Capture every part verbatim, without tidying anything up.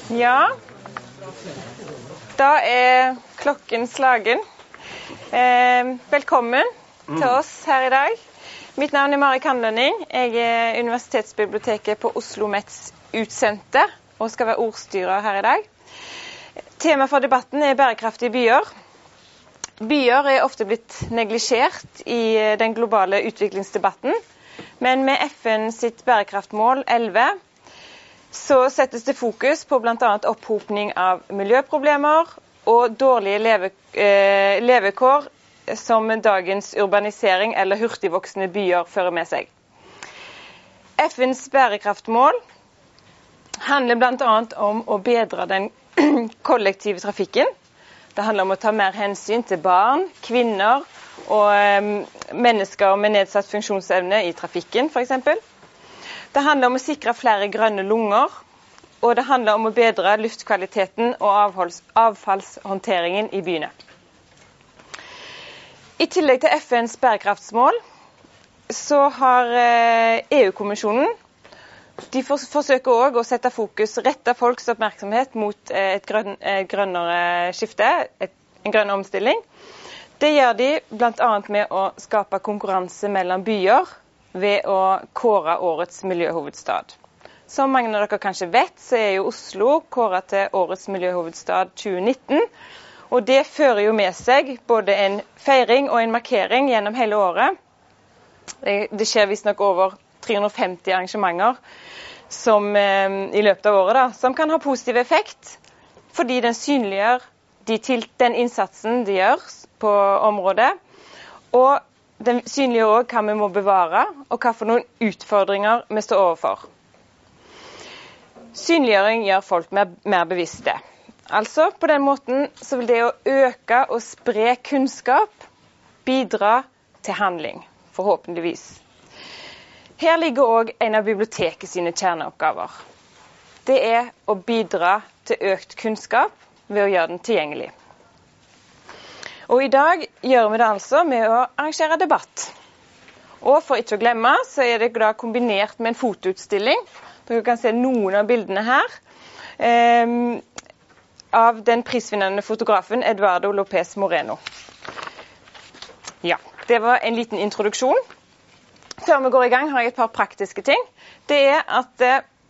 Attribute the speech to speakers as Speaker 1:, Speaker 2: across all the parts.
Speaker 1: Ja, da er klokken slagen. Eh, velkommen til oss her i dag. Mitt navn er Mari Kanlønning. Jeg er Universitetsbiblioteket på OsloMets utsendte og skal være ordstyrer her i dag. Tema for debatten er bærekraftige byer. Byer er ofte blitt neglisjert i den globale utviklingsdebatten, men med F N sitt bærekraftmål elleve så settes det fokus på blant annet opphopning av miljøproblemer og dårlige leve, eh, levekår som dagens urbanisering eller hurtigvoksende byer fører med seg. F N's bærekraftmål handler blant annet om å bedre den kollektive trafikken. Det handler om å ta mer hensyn til barn, kvinner og eh, mennesker med nedsatt funksjonsevne i trafikken, for eksempel. Det handler om å sikre flere grønne lunger, og det handler om å bedre luftkvaliteten og avholds, avfallshåndteringen i byene. I tillegg til F N's bærekraftsmål, så har E U-kommisjonen, de for, forsøker også å sette fokus, rette folks oppmerksomhet mot et, grøn, et grønnere skifte, et, en grønn omstilling. Det gjør de blant annet med å skape konkurranse mellom byer, ved å kåre årets miljøhovedstad. Som mange av dere kanskje vet, så er jo Oslo kåret til årets miljøhovedstad tjue nitten, og det fører jo med seg både en feiring og en markering gjennom hele året. Det skjer visstnok over tre hundre og femti arrangementer som, eh, i løpet av året da, som kan ha positiv effekt, fordi den synliggjør de til, den innsatsen de gjør på området, og den synliggjør også hva vi må bevare, og hva for noen utfordringer vi står overfor. Synliggjøring gjør folk mer, mer bevisste. Altså, på den måten så vil det å øke og spre kunnskap bidra til handling, forhåpentligvis. Her ligger også en av biblioteket sine kjerneoppgaver. Det er å bidra til økt kunnskap ved å gjøre den tilgjengelig. Og i dag gjør vi det altså med å arrangere debatt. Og for ikke å glemme, så er det da kombinert med en fotoutstilling. Dere kan se noen av bildene her. Eh, av den prisvinnende fotografen Eduardo López Moreno. Ja, det var en liten introduksjon. Før vi går i gang har jeg et par praktiske ting. Det er at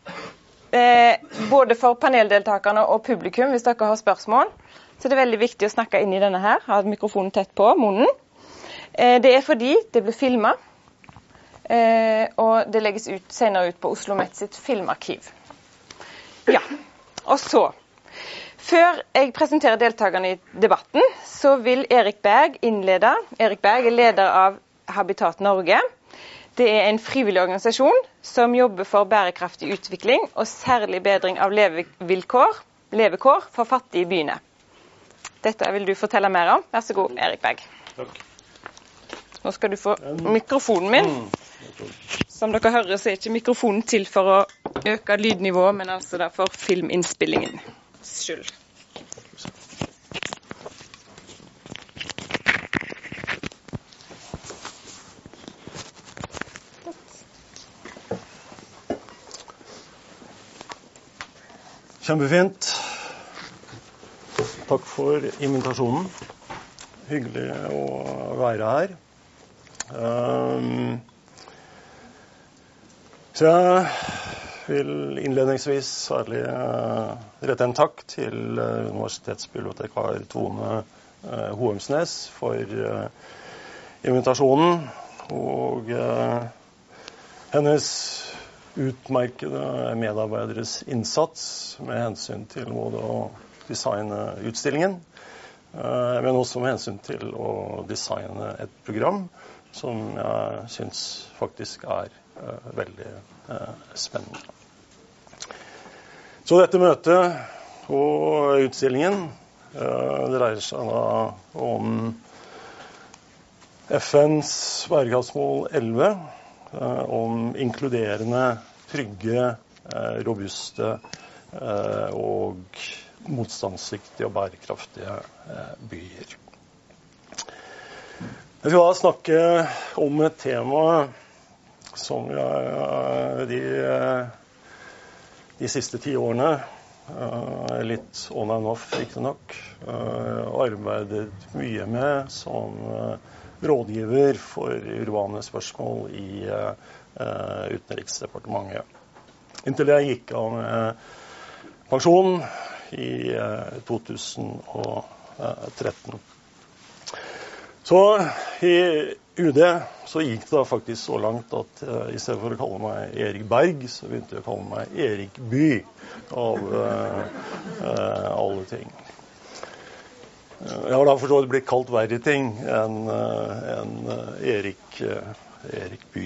Speaker 1: eh, både for paneldeltakerne og publikum, hvis dere har spørsmål, så det er veldig viktig å snakke inn i denne her, ha mikrofonen tett på munnen. Eh, det er fordi det blir filmet, eh, og det legges ut, senere ut på OsloMet sitt filmarkiv. Ja, og så, før jeg presenterer deltakerne i debatten, så vil Erik Berg innlede. Erik Berg er leder av Habitat Norge. Det er en frivillig organisasjon som jobber for bærekraftig utvikling og særlig bedring av levevilkår, levekår for fattige i byene. Dette vil du fortelle mer om. Vær så god, Erik Berg.
Speaker 2: Takk.
Speaker 1: Nå skal du få mikrofonen min. Som dere hører, så er ikke mikrofonen til for å øke lydnivået, men altså da for filminnspillingen skyld.
Speaker 2: Kjempefint. Takk for invitasjonen. Hyggelig å være her. Um, så jeg vil innledningsvis særlig uh, rette en takk til uh, universitetsbibliotekar Tone uh, Hoemsnes for uh, invitasjonen og uh, hennes utmerkede medarbeideres innsats med hensyn til både å designe utstillingen, men også med hensyn til å designe et program som jeg synes faktisk er veldig spennende. Så dette møtet og utstillingen dreier seg da om F N's bærekraftsmål elleve, om inkluderende, trygge, robuste og motstandsdyktige og bærekraftige byer. Jeg skal da snakke om et tema som jeg de, de siste ti årene litt on and off, ikke nok, arbeidet mye med som rådgiver for urbane spørsmål i Utenriksdepartementet. Inntil jeg gikk av med pensjon i to tusen og tretten. Så i U D så gikk det faktisk så langt at uh, i stedet for å kalle meg Erik Berg, så begynte jeg å kalle meg Erik By av uh, uh, alle ting. Uh, jeg har da forstått blitt kalt verre ting enn uh, en, uh, Erik, uh, Erik By.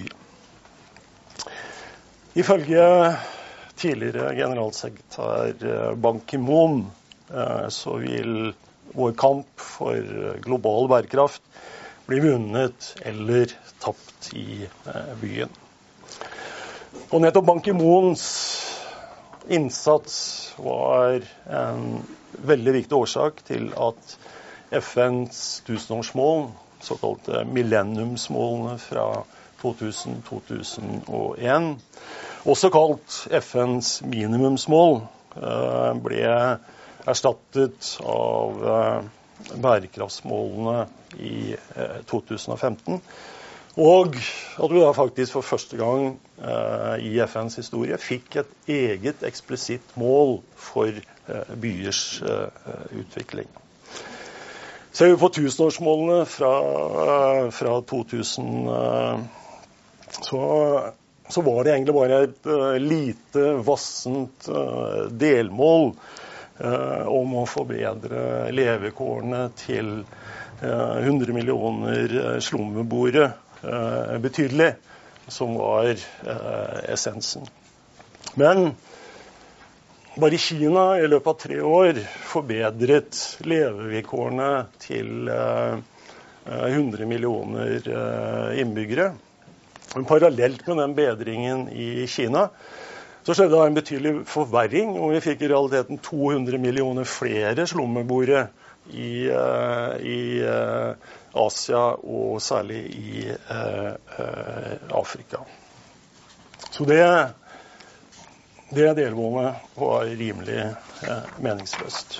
Speaker 2: Ifølge tidligere generalsekretær uh, Ban Ki-moon uh, så vil vår kamp for global bærekraft bli vunnet eller tapt i eh, byen. Og nettopp Ban Ki-moons innsats var en veldig viktig årsak til at F N's tusenårsmål, såkalte millenniumsmålene fra to tusen til to tusen og en, også kalt F N's minimumsmål, eh, ble erstattet av eh, bærekraftsmålene i eh, to tusen og femten, og at vi da faktisk for første gang eh, i F N's historie fikk et eget eksplisitt mål for eh, byers eh, utvikling. Ser vi på tusenårsmålene fra, eh, fra to tusen, eh, så, så var det egentlig bare et eh, lite, vassent eh, delmål Uh, om å forbedre levekårene til uh, hundre millioner uh, slummeboere uh, betydelig, som var uh, essensen. Men bare i Kina i løpet av tre år forbedret levekårene til uh, hundre millioner uh, innbyggere. Men parallelt med den bedringen i Kina, så skjedde det en betydelig forverring, og vi fikk i realiteten to hundre millioner flere slummeboere i, uh, i uh, Asia, og særlig i uh, uh, Afrika. Så det, det delmålet var rimelig uh, meningsløst.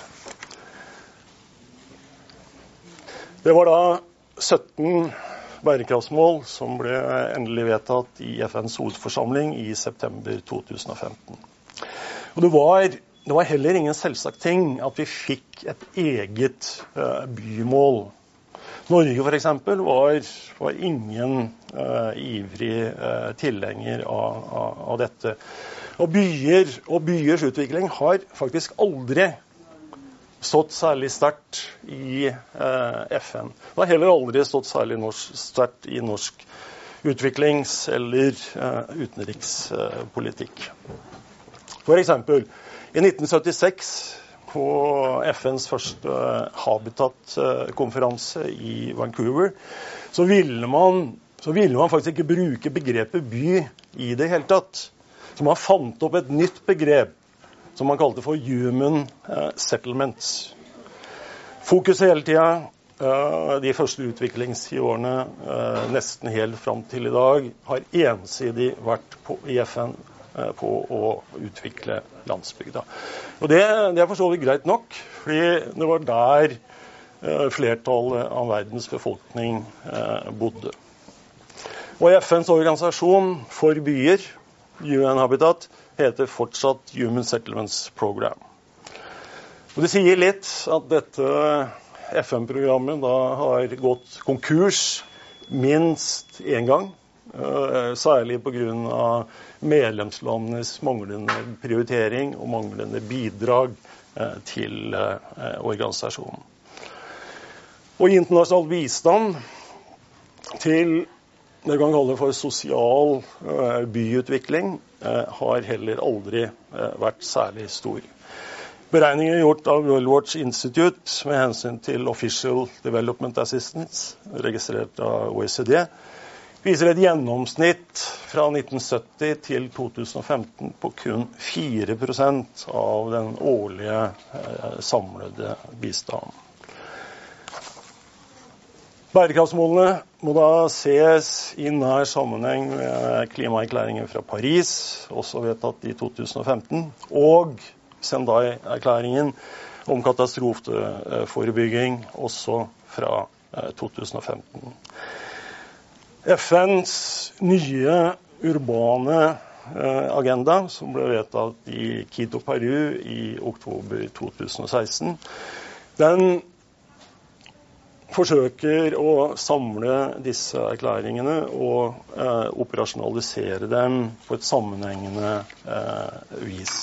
Speaker 2: Det var da sytten bærekraftsmål som ble endelig vedtatt i F N's hovedforsamling i september to tusen og femten. Og det var, det var heller ingen selvsagt ting at vi fikk et eget uh, bymål. Norge for eksempel var, var ingen uh, ivrig uh, tilhenger av, av, av dette. Og byer og byers utvikling har faktisk aldri stått særlig sterkt i eh, F N. Det har heller aldri stått særlig norsk, sterkt i norsk utviklings- eller eh, utenrikspolitikk. For eksempel, i nitten syttiseks, på F N's første Habitat-konferanse i Vancouver, så ville man, så ville man faktisk ikke bruke begrepet by i det hele tatt. Så man fant opp et nytt begrep, som man kalte for human uh, settlements. Fokuset hele tiden, uh, de første utviklingsårene, uh, nesten helt frem til i dag, har ensidig vært på, i F N uh, på å utvikle landsbygda. Og det, det er for så vidt greit nok, fordi det var der uh, flertallet av verdens befolkning uh, bodde. Og F N's organisasjon for byer, U N Habitat, heter fortsatt Human Settlements Program. Og det sier litt at dette F N-programmet da har gått konkurs minst en gang, særlig på grunn av medlemslandenes manglende prioritering og manglende bidrag til organisasjonen. Og internasjonal bistand til det kan kalle for sosial uh, byutvikling, uh, har heller aldri uh, vært særlig stor. Beregninger gjort av World Watch Institute med hensyn til Official Development Assistance, registrert av O E C D, viser et gjennomsnitt fra nitten sytti til to tusen og femten på kun fire prosent av den årlige uh, samlede bistanden. Bærekraftsmålene må da ses i nær sammenheng med klimaerklæringen fra Paris, også vedtatt i to tusen og femten, og Sendai-erklæringen om katastrofeforebygging, også fra to tusen og femten. F N's nye urbane agenda, som ble vedtatt i Quito, Peru i oktober to tusen og seksten, den forsøker å samle disse erklæringene og eh, operasjonalisere dem på et sammenhengende eh, vis.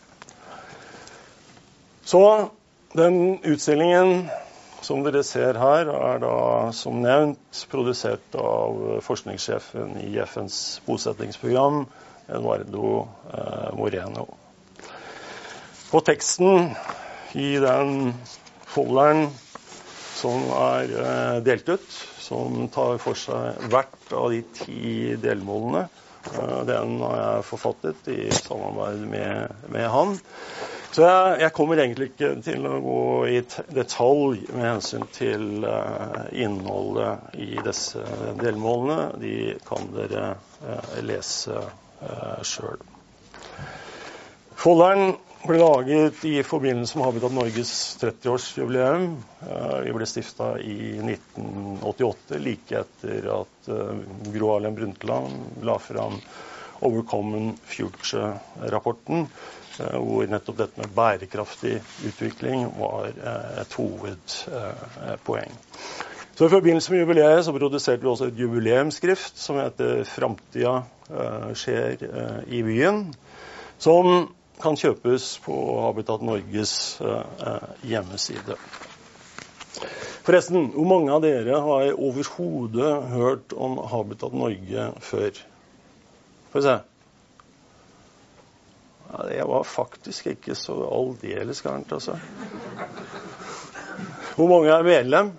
Speaker 2: Så den utstillingen som dere ser her er da som nevnt produsert av forskningssjefen i F N's bosettingsprogram, Eduardo eh, Moreno. Og teksten i den folderen som er eh, delt ut, som tar for seg hvert av de ti delmålene. Eh, den har jeg forfattet i samarbeid med, med han. Så jeg, jeg kommer egentlig ikke til å gå i detalj med hensyn til eh, innholdet i disse delmålene. De kan dere eh, lese eh, selv. Folderen ble laget i forbindelse med Habitat Norges tretti-årsjubileum. Vi ble stiftet i nitten åttiåtte, like etter at Gro Harlem Brundtland la fram Overcommon Future-rapporten, hvor nettopp dette med bærekraftig utvikling var et hovedpoeng. Så i forbindelse med jubileet så produserte vi også et jubileumsskrift som heter «Framtida skjer i byen», som kan kjøpes på Habitat Norges eh, hjemmeside. Forresten, hvor mange av dere har overhodet hørt om Habitat Norge før? Får vi se. Ja, det var faktisk ikke så aldeles gærent, altså. Hvor mange er medlem?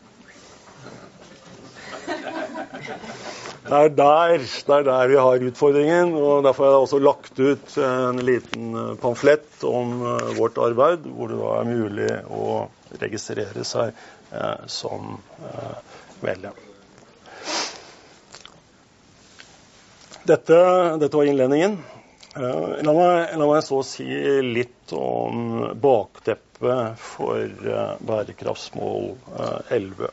Speaker 2: Det er der, det er der vi har utfordringen, og derfor har jeg også lagt ut en liten pamflett om vårt arbeid, hvor det da er mulig å registrere seg eh, som eh, medlem. Dette, dette var innledningen. Eh, la meg, la meg så si litt om bakteppet for eh, bærekraftsmål eh, elleve.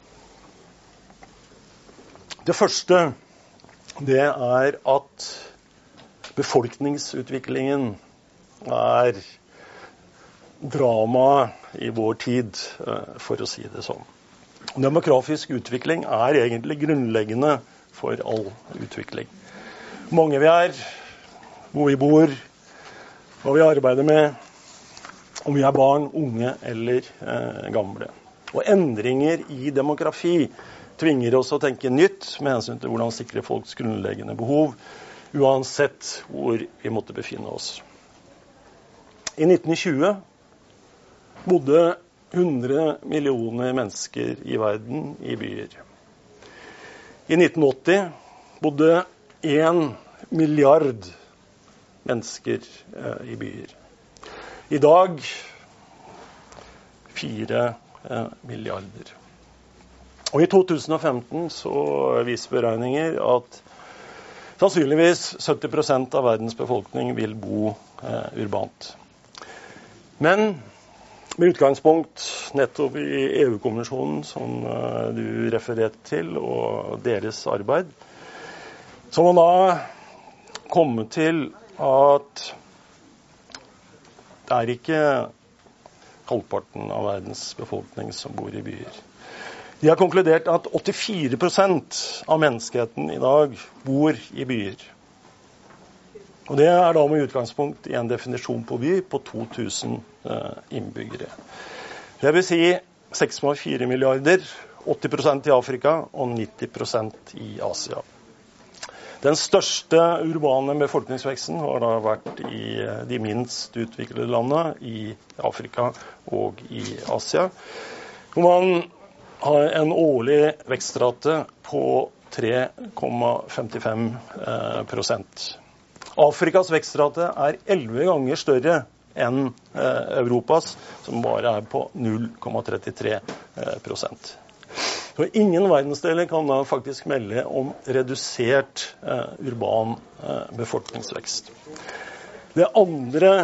Speaker 2: Det første, det er at befolkningsutviklingen er drama i vår tid, for å si det sånn. Demografisk utvikling er egentlig grunnleggende for all utvikling. Hvor mange vi er, hvor vi bor, hva vi arbeider med, om vi er barn, unge eller eh, gamle. Og endringer i demografi tvinger oss å tenke nytt med hensyn til hvordan sikre folks grunnleggende behov, uansett hvor vi måtte befinne oss. I nitten tjue bodde hundre millioner mennesker i verden i byer. I nitten åtti bodde en milliard mennesker eh, i byer. I dag fire eh, milliarder. Og i to tusen og femten så viser beregninger at sannsynligvis sytti prosent av verdens befolkning vil bo eh, urbant. Men med utgangspunkt nettopp i E U-konvensjonen som eh, du refererte til, og deres arbeid, så må man da komme til at det er ikke halvparten av verdens befolkning som bor i byer. De har konkludert at åttifire prosent av menneskeheten i dag bor i byer. Og det er da med utgangspunkt i en definisjon på by på to tusen eh, innbyggere. Det vil si seks komma fire milliarder, åtti prosent i Afrika og nitti prosent i Asia. Den største urbane befolkningsveksten har da vært i de minst utviklede landene i Afrika og i Asia, hvor man har en årlig vekstrate på tre komma femtifem prosent. Afrikas vekstrate er elleve ganger større enn Europas, som bare er på null komma trettitre prosent. Så ingen verdensdeler kan da faktisk melde om redusert urban befolkningsvekst. Det andre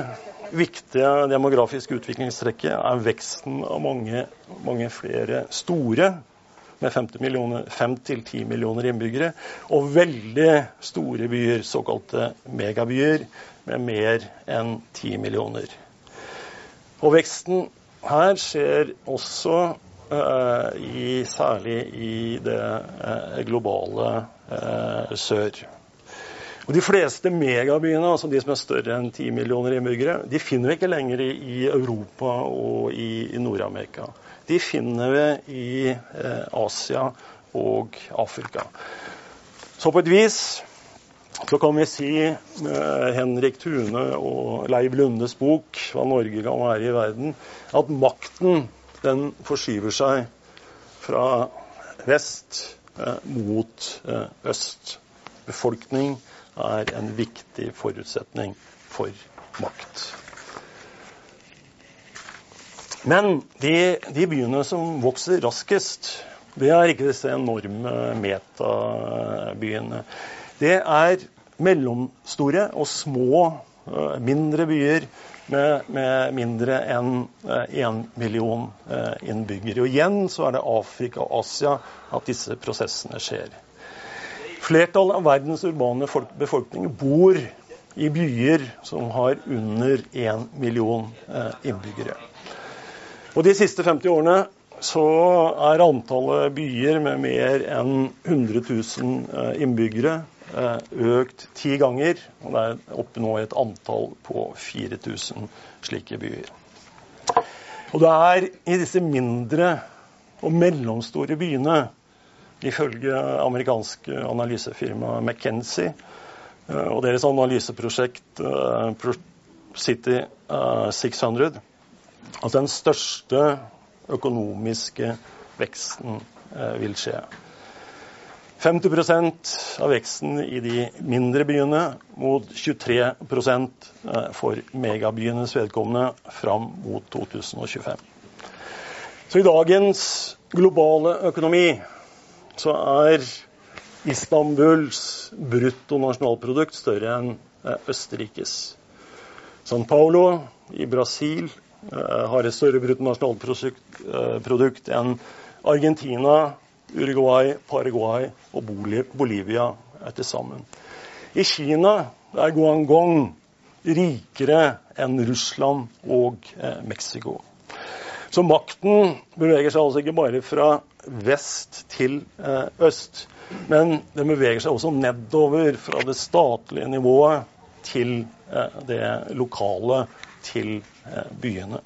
Speaker 2: viktige demografiske utviklingstrekket er veksten av mange, mange flere store, med fem til ti millioner innbyggere, og veldig store byer, såkalte megabyer, med mer enn ti millioner. Og veksten her skjer også uh, i, særlig i det uh, globale uh, sør. Og de fleste megabyene, altså de som er større enn ti millioner innbyggere, de finner vi ikke lenger i Europa og i, i Nord-Amerika. De finner vi i eh, Asia og Afrika. Så på et vis så kan vi si med Henrik Thune og Leiv Lundes bok Hva Norge kan være i verden, at makten den forskyver seg fra vest eh, mot eh, øst. Befolkning er en viktig forutsetning for makt. Men de, de byene som vokser raskest, det er ikke disse enorme metabyene. Det er mellomstore og små, mindre byer med, med mindre enn en million innbyggere. Og igjen så er det Afrika og Asia at disse prosessene skjer. Flertallet av verdens urbane befolkning bor i byer som har under en million innbyggere. Og de siste femti årene så er antallet byer med mer enn hundre tusen innbyggere økt ti ganger, og det er oppe nå et antall på fire tusen slike byer. Og det er i disse mindre og mellomstore byene, ifølge amerikanske analysefirma McKinsey og deres analyseprosjekt City seks hundre, at den største økonomiske veksten vil skje. femti prosent av veksten i de mindre byene mot tjuetre prosent for megabyenes vedkommende fram mot to tusen og tjuefem. Så i dagens globale økonomi så er Istanbuls bruttonasjonalprodukt større enn Østerrikes. São Paulo i Brasil har et større bruttonasjonalprodukt enn Argentina, Uruguay, Paraguay og Bolivia er til sammen. I Kina er Guangdong rikere enn Russland og eh, Mexico. Så makten beveger seg altså ikke bare fra vest til eh, øst, men den beveger seg også nedover fra det statlige nivået til eh, det lokale, til eh, byene.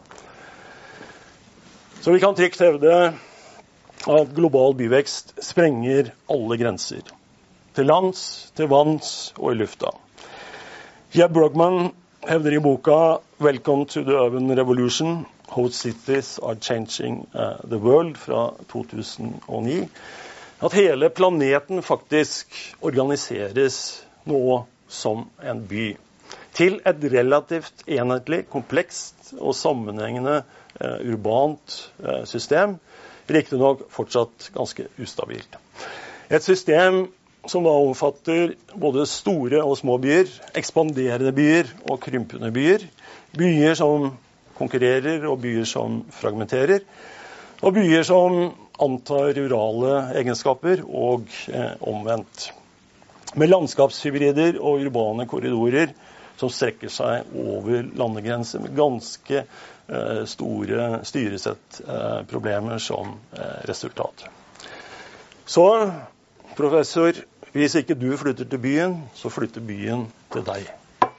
Speaker 2: Så vi kan trygt hevde at global byvekst sprenger alle grenser. Til lands, til vanns og i lufta. Jeb Brugman hevder i boka Welcome to the Urban Revolution, How Cities are Changing uh, the World fra to tusen og ni, at hele planeten faktisk organiseres nå som en by. Til et relativt enhetlig, komplekst og sammenhengende uh, urbant uh, system, riktig nok fortsatt ganske ustabilt. Et system som da omfatter både store og små byer, ekspanderende byer og krympende byer, byer som konkurrerer og byer som fragmenterer, og byer som antar rurale egenskaper og eh, omvendt. Med landskapshybrider og urbane korridorer som strekker seg over landegrenser med ganske eh, store styresettproblemer eh, som eh, resultat. Så, professor, hvis ikke du flytter til byen, så flytter byen til deg.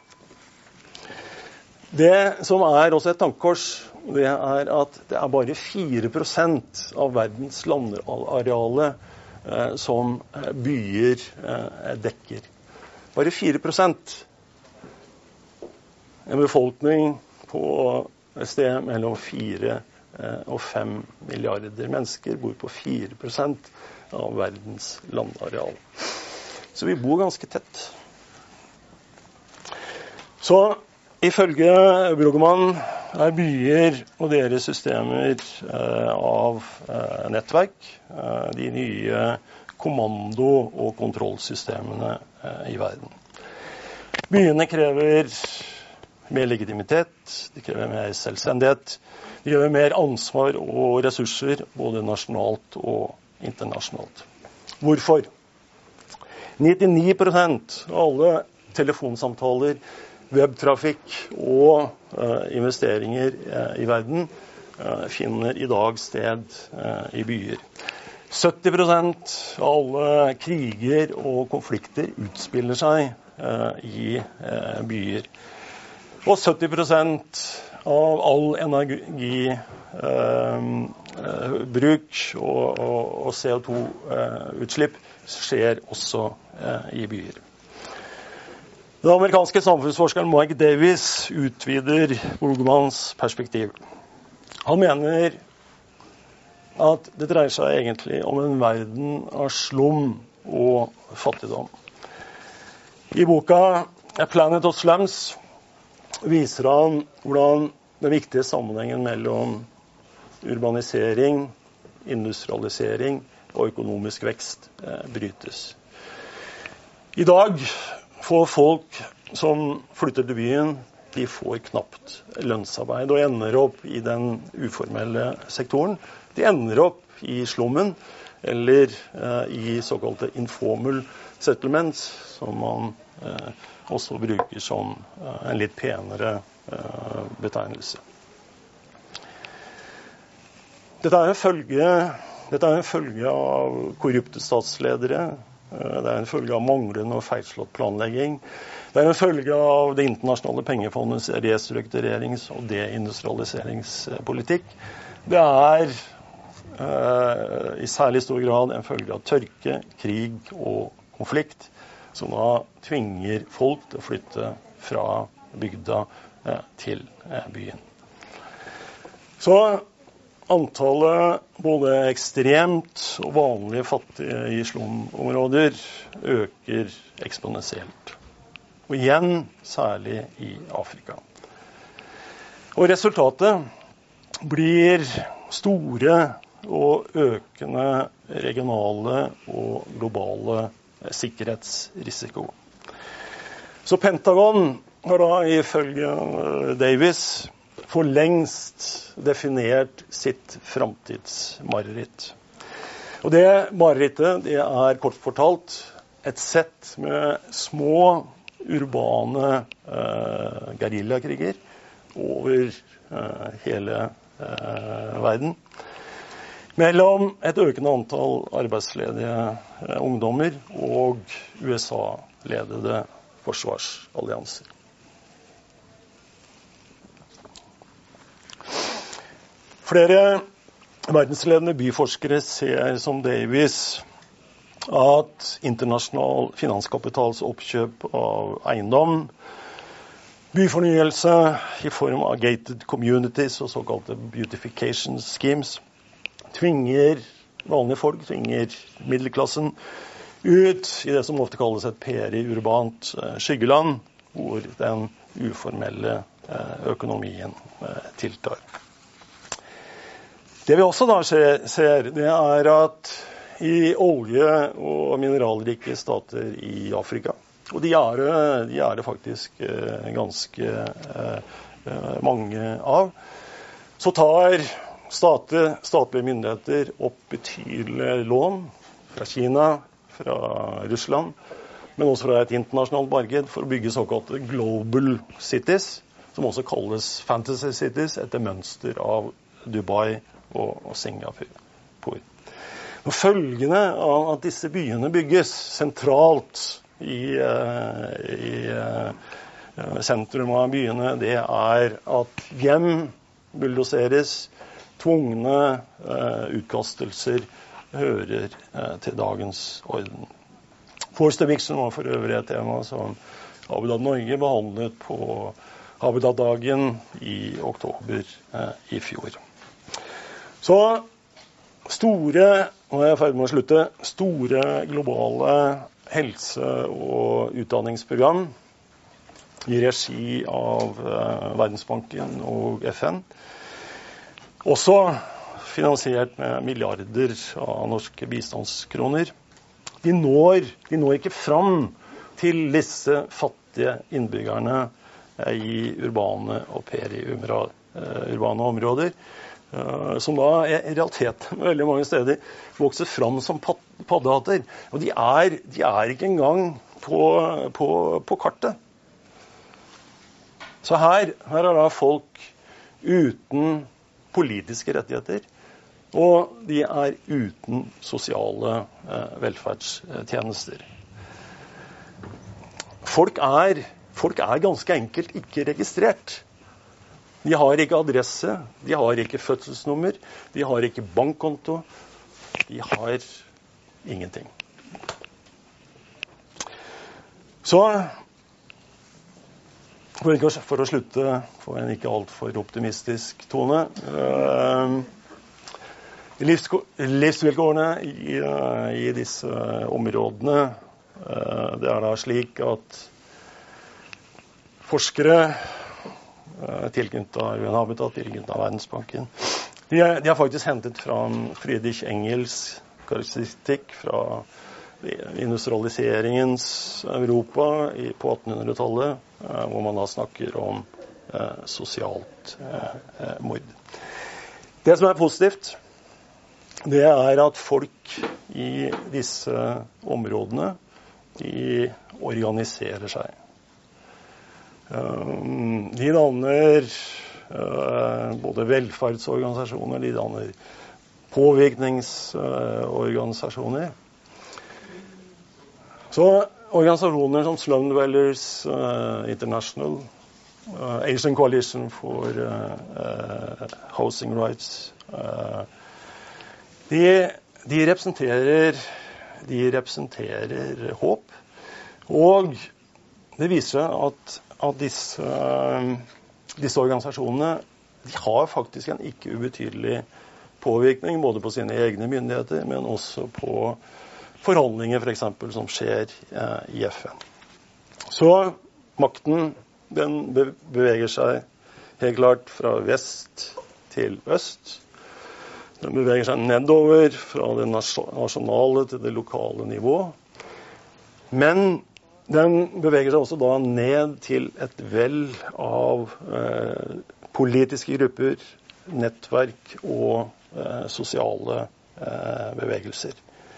Speaker 2: Det som er også et tankekors, det er at det er bare fire prosent av verdens landareale eh, som byer eh, dekker. Bare fire prosent. En befolkning på et sted mellom fire og fem milliarder mennesker bor på fire prosent av verdens landareal. Så vi bor ganske tett. Så ifølge Brugman er byer og deres systemer eh, av eh, nettverk eh, de nye kommando- og kontrollsystemene eh, i verden. Byene krever mer legitimitet, de krever mer selvstendighet, de krever mer ansvar og ressurser, både nasjonalt og internasjonalt. Hvorfor? nittioni prosent av alle telefonsamtaler, webtrafikk og uh, investeringer uh, i verden uh, finner i dag sted uh, i byer. sytti prosent av alle kriger og konflikter utspiller seg uh, i uh, byer. Og sytti prosent av all energibruk uh, og, og, og C O to utslipp skjer også uh, i byer. Den amerikanske samfunnsforskeren Mike Davis utvider Brugmans perspektiv. Han mener at det dreier seg egentlig om en verden av slum og fattigdom. I boka A Planet of Slums viser han hvordan den viktige sammenhengen mellom urbanisering, industrialisering og økonomisk vekst eh, brytes. I dag får folk som flytter til byen, de får knapt lønnsarbeid og ender opp i den uformelle sektoren. De ender opp i slummen eller eh, i såkalte informal settlements, som man eh, også bruker som eh, en litt penere eh, betegnelse. Dette er en følge, dette er en følge av korrupte statsledere. Det er en følge av manglende og feilslått planlegging. Det er en følge av det internasjonale pengefondets restrukturerings- og deindustrialiseringspolitikk. Det er eh, i særlig stor grad en følge av tørke, krig og konflikt, som da tvinger folk til å flytte fra bygda eh, til eh, byen. Så antallet både ekstremt og vanlige fattige i slumområder øker eksponentielt. Og igjen særlig i Afrika. Og resultatet blir store og økende regionale og globale sikkerhetsrisiko. Så Pentagon har da ifølge Davis for lengst definert sitt framtidsmareritt. Og det marerittet, det er kort fortalt et sett med små urbane eh, guerillakriger over eh, hele eh, verden. Mellom et økende antall arbeidsledige eh, ungdommer og U S A-ledede forsvarsallianser. Flere verdensledende byforskere ser som Davis at internasjonal finanskapitals oppkjøp av eiendom, byfornyelse i form av gated communities og såkalte beautification schemes, tvinger vanlige folk, tvinger middelklassen ut i det som ofte kalles et periurbant skyggeland, hvor den uformelle økonomien tiltar. Det vi også da ser, det er at i olje- og mineralrike stater i Afrika, og de er det, de er det faktisk ganske mange av, så tar state, statlige myndigheter opp betydelige lån fra Kina, fra Russland, men også fra et internasjonalt marked for å bygge såkalte global cities, som også kalles fantasy cities, etter mønster av Dubai og Singapore. Og følgene av at disse byene bygges sentralt i, i sentrum av byene, det er at hjem bulldoseres, tvungne utkastelser hører til dagens orden. Forced eviction var for øvrig et tema som Habitat Norge behandlet på Habitat-dagen i oktober i fjor. Så store, og jeg er ferdig med å slutte, store globale helse- og utdanningsprogram i regi av eh, Verdensbanken og F N, også finansiert med milliarder av norske bistandskroner. De når, de når ikke fram til disse fattige innbyggerne i urbane og periurbane områder, som da i realiteten veldig mange steder vokser fram som paddehatter. Og de er, de er ikke engang på, på, på kartet. Så her, her er da folk uten politiske rettigheter, og de er uten sosiale eh, velferdstjenester. Folk er, folk er ganske enkelt ikke registrert. De har ikke adresse, de har ikke fødselsnummer, de har ikke bankkonto, de har ingenting. Så, for å slutte på en ikke alt for optimistisk tone, øh, livsvilkårene i, i disse områdene, øh, det er da slik at forskere tilknyttet av U N Habitat, tilknyttet av Verdensbanken. De, er, de har faktisk hentet fra Friedrich Engels karakteristikk fra industrialiseringens Europa i, på attenhundretallet, eh, hvor man da snakker om eh, sosialt eh, mord. Det som er positivt, det er at folk i disse områdene, de organiserer seg. De danner uh, både velferdsorganisasjoner, de danner påvirkningsorganisasjoner. Så organisasjoner som Slum Dwellers uh, International, uh, Asian Coalition for uh, uh, Housing Rights, uh, de, de, representerer, de representerer håp, og det viser at at disse, disse organisasjonene de har faktisk en ikke ubetydelig påvirkning både på sine egne myndigheter, men også på forhandlinger for eksempel som skjer eh, i F N. Så makten den beveger seg helt klart fra vest til øst. Den beveger seg nedover fra det nasjonale til det lokale nivå. Men den beveger seg også da ned til et vell av eh, politiske grupper, nettverk og eh, sosiale eh, bevegelser.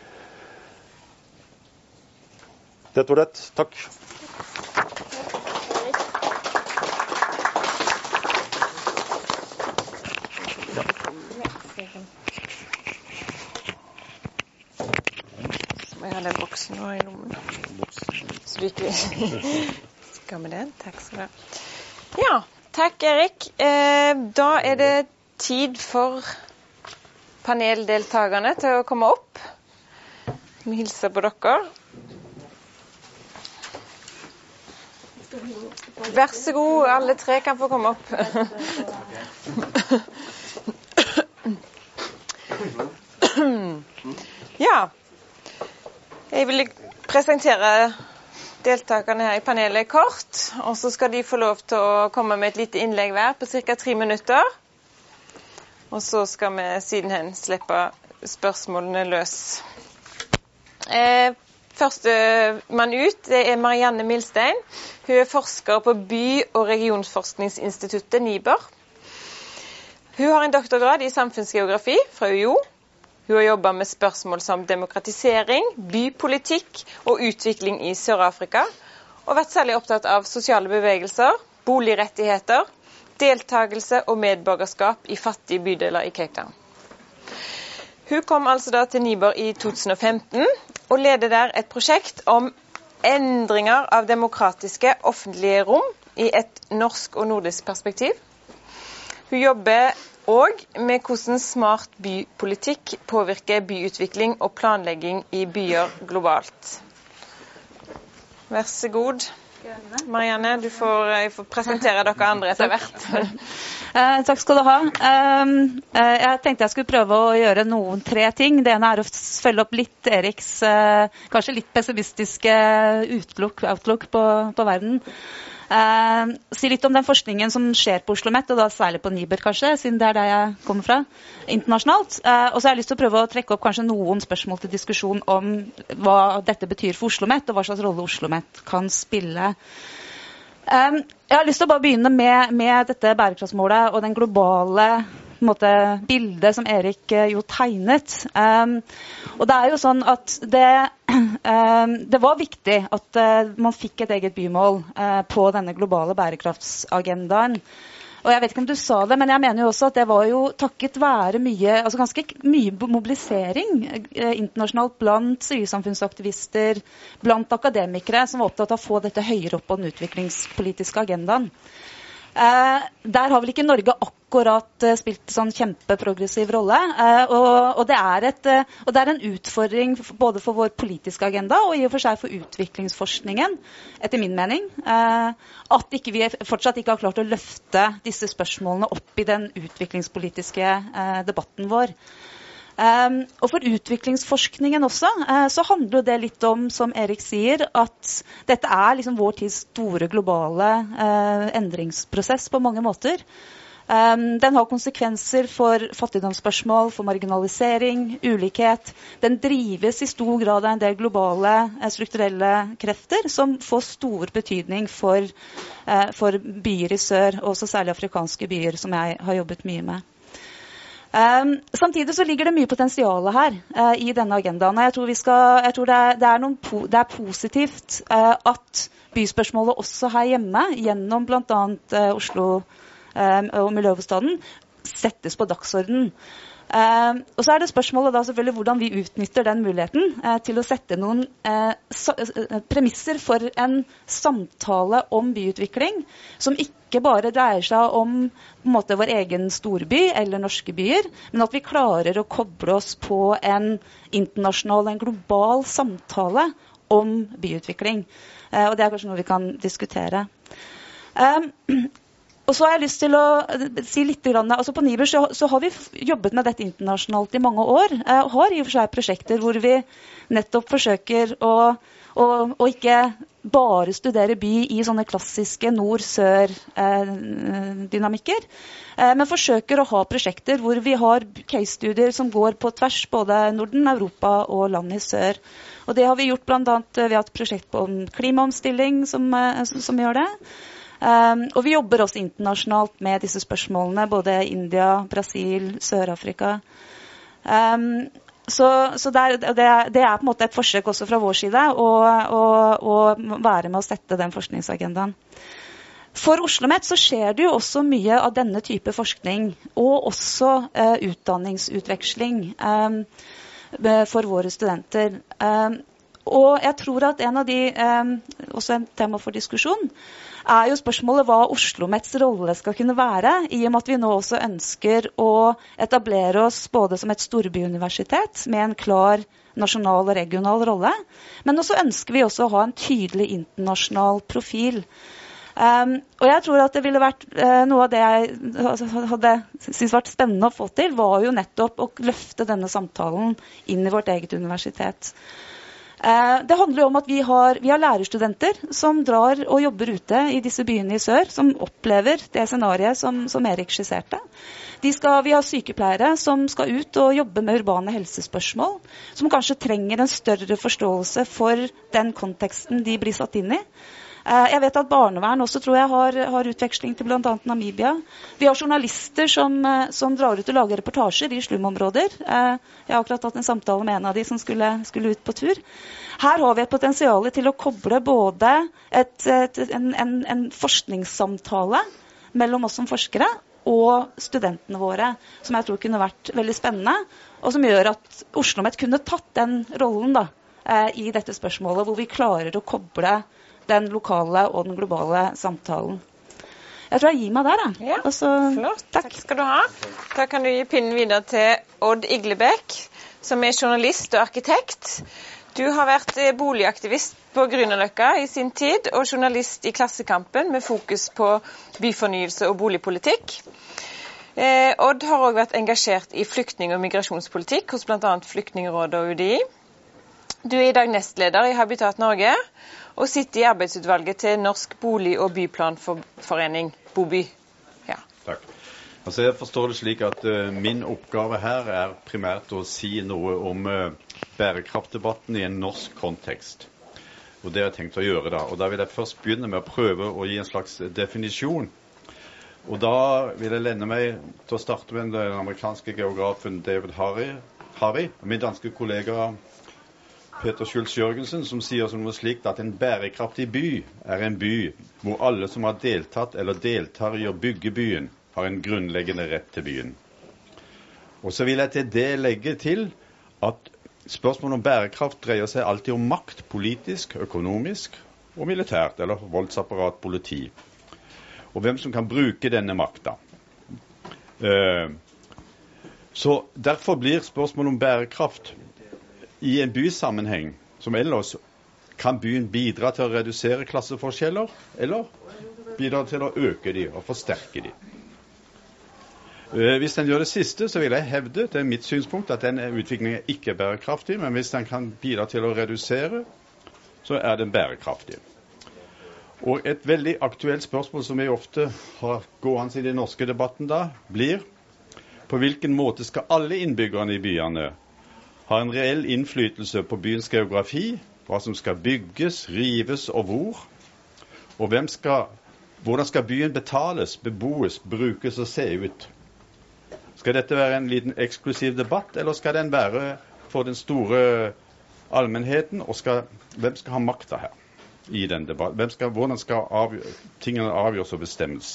Speaker 2: Dette var det. Takk.
Speaker 1: Så må jeg ha den boksen nå i lommen. Så vi ikke skal med den. Takk skal du ha. Ja, takk Erik. Eh, da er det tid for paneldeltagerne til å komme opp. Vi hilser på dere. Vær så god, alle tre kan få komme opp. Ja, jeg vil presentere deltakerne her i panelet kort, og så skal de få lov til å komme med et lite innlegg hver på cirka tre minutter. Og så skal vi sidenhen slippe spørsmålene løs. Eh, første mann ut, det er Marianne Milstein. Hun er forsker på By- og regionforskningsinstituttet NIBR. Hun har en doktorgrad i samfunnsgeografi fra U I O. Hun har jobbet med spørsmål som demokratisering, bypolitikk og utvikling i Sør-Afrika, og vært særlig opptatt av sosiale bevegelser, boligrettigheter, deltagelse og medborgerskap i fattige bydeler i Cape Town. Hun kom altså da til NIBR i to tusen og femten, og leder der et prosjekt om endringer av demokratiske offentlige rom i et norsk og nordisk perspektiv. Hun jobber og med hvordan smart bypolitikk påvirker byutvikling og planlegging i byer globalt. Vær så god. Marianne, du får, jeg får presentere dere andre etter hvert.
Speaker 3: Eh, takk skal du ha. Eh, jeg tenkte jeg skulle prøve å gjøre noen tre ting. Det ene er å følge opp litt Eriks eh, kanskje litt pessimistiske outlook, outlook på, på verden. Eh, si litt om den forskningen som skjer på Oslo Met, og da særlig på NIBR kanskje, siden det er der jeg kommer fra, internasjonalt. Eh, og så har jeg lyst til å prøve å trekke opp kanskje noen spørsmål til diskusjon om hva dette betyr for Oslo Met, og hva slags rolle Oslo Met kan spille Um, jeg har lyst til å bare begynne med, med dette bærekraftsmålet og den globale på en måte, bildet som Erik uh, jo tegnet. Um, og det er jo sånn at det, um, det var viktig at uh, man fikk et eget bymål uh, på denne globale bærekraftsagendaen. Og jeg vet ikke om du sa det, men jeg mener jo også at det var jo takket være mye, altså ganske mye mobilisering eh, internasjonalt blant sivilsamfunnsaktivister, blant akademikere som var opptatt av å få dette høyere opp på den utviklingspolitiske agendaen. Eh, der har vel ikke Norge akkurat eh, spilt sånn kjempeprogressiv rolle, eh, og, og, det er et, eh, og det er en utfordring både for vår politiske agenda og i og for seg for utviklingsforskningen, etter min mening, eh, at ikke vi fortsatt ikke har klart å løfte disse spørsmålene opp i den utviklingspolitiske eh, debatten vår. Um, og for utviklingsforskningen også, uh, så handler det litt om, som Erik sier, at dette er liksom vår tids store globale uh, endringsprosess på mange måter. Um, den har konsekvenser for fattigdomsspørsmål, for marginalisering, ulikhet. Den drives i stor grad av en del globale uh, strukturelle krefter som får stor betydning for, uh, for byer i sør, og også særlig afrikanske byer, som jeg har jobbet mye med. Um, samtidig så ligger det mye potensial her uh, i denne agendaen. Jeg tror, vi skal, jeg tror det, er, det, er noen po det er positivt uh, at byspørsmålet også her hjemme, gjennom blant annet uh, Oslo um, og Miljøhovedstaden, settes på dagsordenen. Uh, og så er det spørsmålet da selvfølgelig hvordan vi utnytter den muligheten uh, til å sette noen uh, uh, premisser for en samtale om byutvikling som ikke bare dreier seg om på en måte, vår egen storby eller norske byer, men at vi klarer å koble oss på en internasjonal, en global samtale om byutvikling. Uh, og det er kanskje noe vi kan diskutere. Um, Og så har jeg lyst til å si litt, altså på NIBR så, så har vi jobbet med dette internasjonalt i mange år, og uh, har i og for seg prosjekter hvor vi nettopp forsøker å, å, å ikke bare studere by i sånne klassiske nord-sør-dynamikker, uh, uh, men forsøker å ha prosjekter hvor vi har case-studier som går på tvers både Norden, Europa og land i sør. Og det har vi gjort blant annet, vi har et prosjekt på klimaomstilling som, uh, som, som gjør det. Um, og vi jobber også internasjonalt med disse spørsmålene, både India, Brasil, Sør-Afrika. Um, så så det, er, det, er, det er på en måte et forsøk også fra vår side å, å, å være med å sette den forskningsagendaen. For OsloMet så skjer det jo også mye av denne type forskning, og også uh, utdanningsutveksling um, for våre studenter. Um, og jeg tror at en av de, um, også en tema for diskusjon, er jo spørsmålet hva OsloMets rolle skal kunne være, i og med at vi nå også ønsker å etablere oss både som et storbyuniversitet med en klar nasjonal og regional rolle, men også ønsker vi også å ha en tydelig internasjonal profil. Um, og jeg tror at det ville vært uh, noe av det jeg hadde synes vært spennende å få til, var jo nettopp å løfte denne samtalen inn i vårt eget universitet. Uh, det handler jo om at vi har, vi har lærerstudenter som drar og jobber ute i disse byene i sør, som opplever det scenariet som, som Erik skisserte. De skal, vi har sykepleiere som skal ut og jobbe med urbane helsespørsmål, som kanskje trenger en større forståelse for den konteksten de blir satt inn i. Jeg vet at barnevern også tror jeg har, har utveksling til blant annet Namibia. Vi har journalister som, som drar ut og lager reportasjer i slumområder. Jeg har akkurat hatt en samtale med en av de som skulle, skulle ut på tur. Her har vi et potensial til å koble både et, et, en, en, en forskningssamtale mellom oss som forskere og studentene våre, som jeg tror kunne vært veldig spennende, og som gjør at OsloMet kunne tatt den rollen da, i dette spørsmålet, hvor vi klarer å koble den lokale og den globale samtalen. Jeg tror jeg gir meg der, da.
Speaker 1: Ja,
Speaker 3: så,
Speaker 1: flott. Takk. Takk skal du ha. Da kan du gi pinnen videre til Odd Iglebekk, som er journalist og arkitekt. Du har vært boligaktivist på Grünerløkka i sin tid, og journalist i Klassekampen med fokus på byfornyelse og boligpolitikk. Eh, Odd har også vært engasjert i flyktning- og migrasjonspolitikk hos blant annet Flyktningrådet og U D I. Du er i dag nestleder i Habitat Norge, og sitter i arbeidsutvalget til Norsk Bolig- og Byplanforening, Boby. Ja.
Speaker 4: Takk. Altså jeg forstår det slik at uh, min oppgave her er primært å si noe om uh, bærekraftdebatten i en norsk kontekst. Og det har jeg tenkt å gjøre da. Og da vil jeg først begynne med å prøve å gi en slags definisjon. Og da vil jeg lende meg til å starte med den amerikanske geografen David Harvey, Harvey og min danske kollega Peter Schultz Jørgensen, som sier som noe slikt at en bærekraftig by er en by hvor alle som har deltatt eller deltar i å bygge byen, har en grunnleggende rett til byen. Og så vil jeg til det legge til at spørsmålet om bærekraft dreier seg alltid om makt, politisk, økonomisk og militært, eller voldsapparat, politi. Og hvem som kan bruke denne makta. Eh, så derfor blir spørsmålet om bærekraft i en bysammenheng, som ellers kan byen bidra til å redusere klasseforskjeller, eller bidra til å øke de og forsterke de. Hvis den gjør det siste, så vil jeg hevde, det er mitt synspunkt, at den utviklingen ikke er bærekraftig, men hvis den kan bidra til å redusere, så er den bærekraftig. Og et veldig aktuelt spørsmål som vi ofte har gående i den norske debatten da, blir på hvilken måte skal alle innbyggerne i byene ha en reell innflytelse på byens geografi, hva som skal bygges, rives og hvor, og hvem skal, hvordan skal byen betales, beboes, brukes og se ut. Skal dette være en liten eksklusiv debatt, eller skal den være for den store allmennheten, og skal, hvem skal ha makta her i den debatten? Hvem skal, hvordan skal avgjør, tingene avgjøres og bestemmes?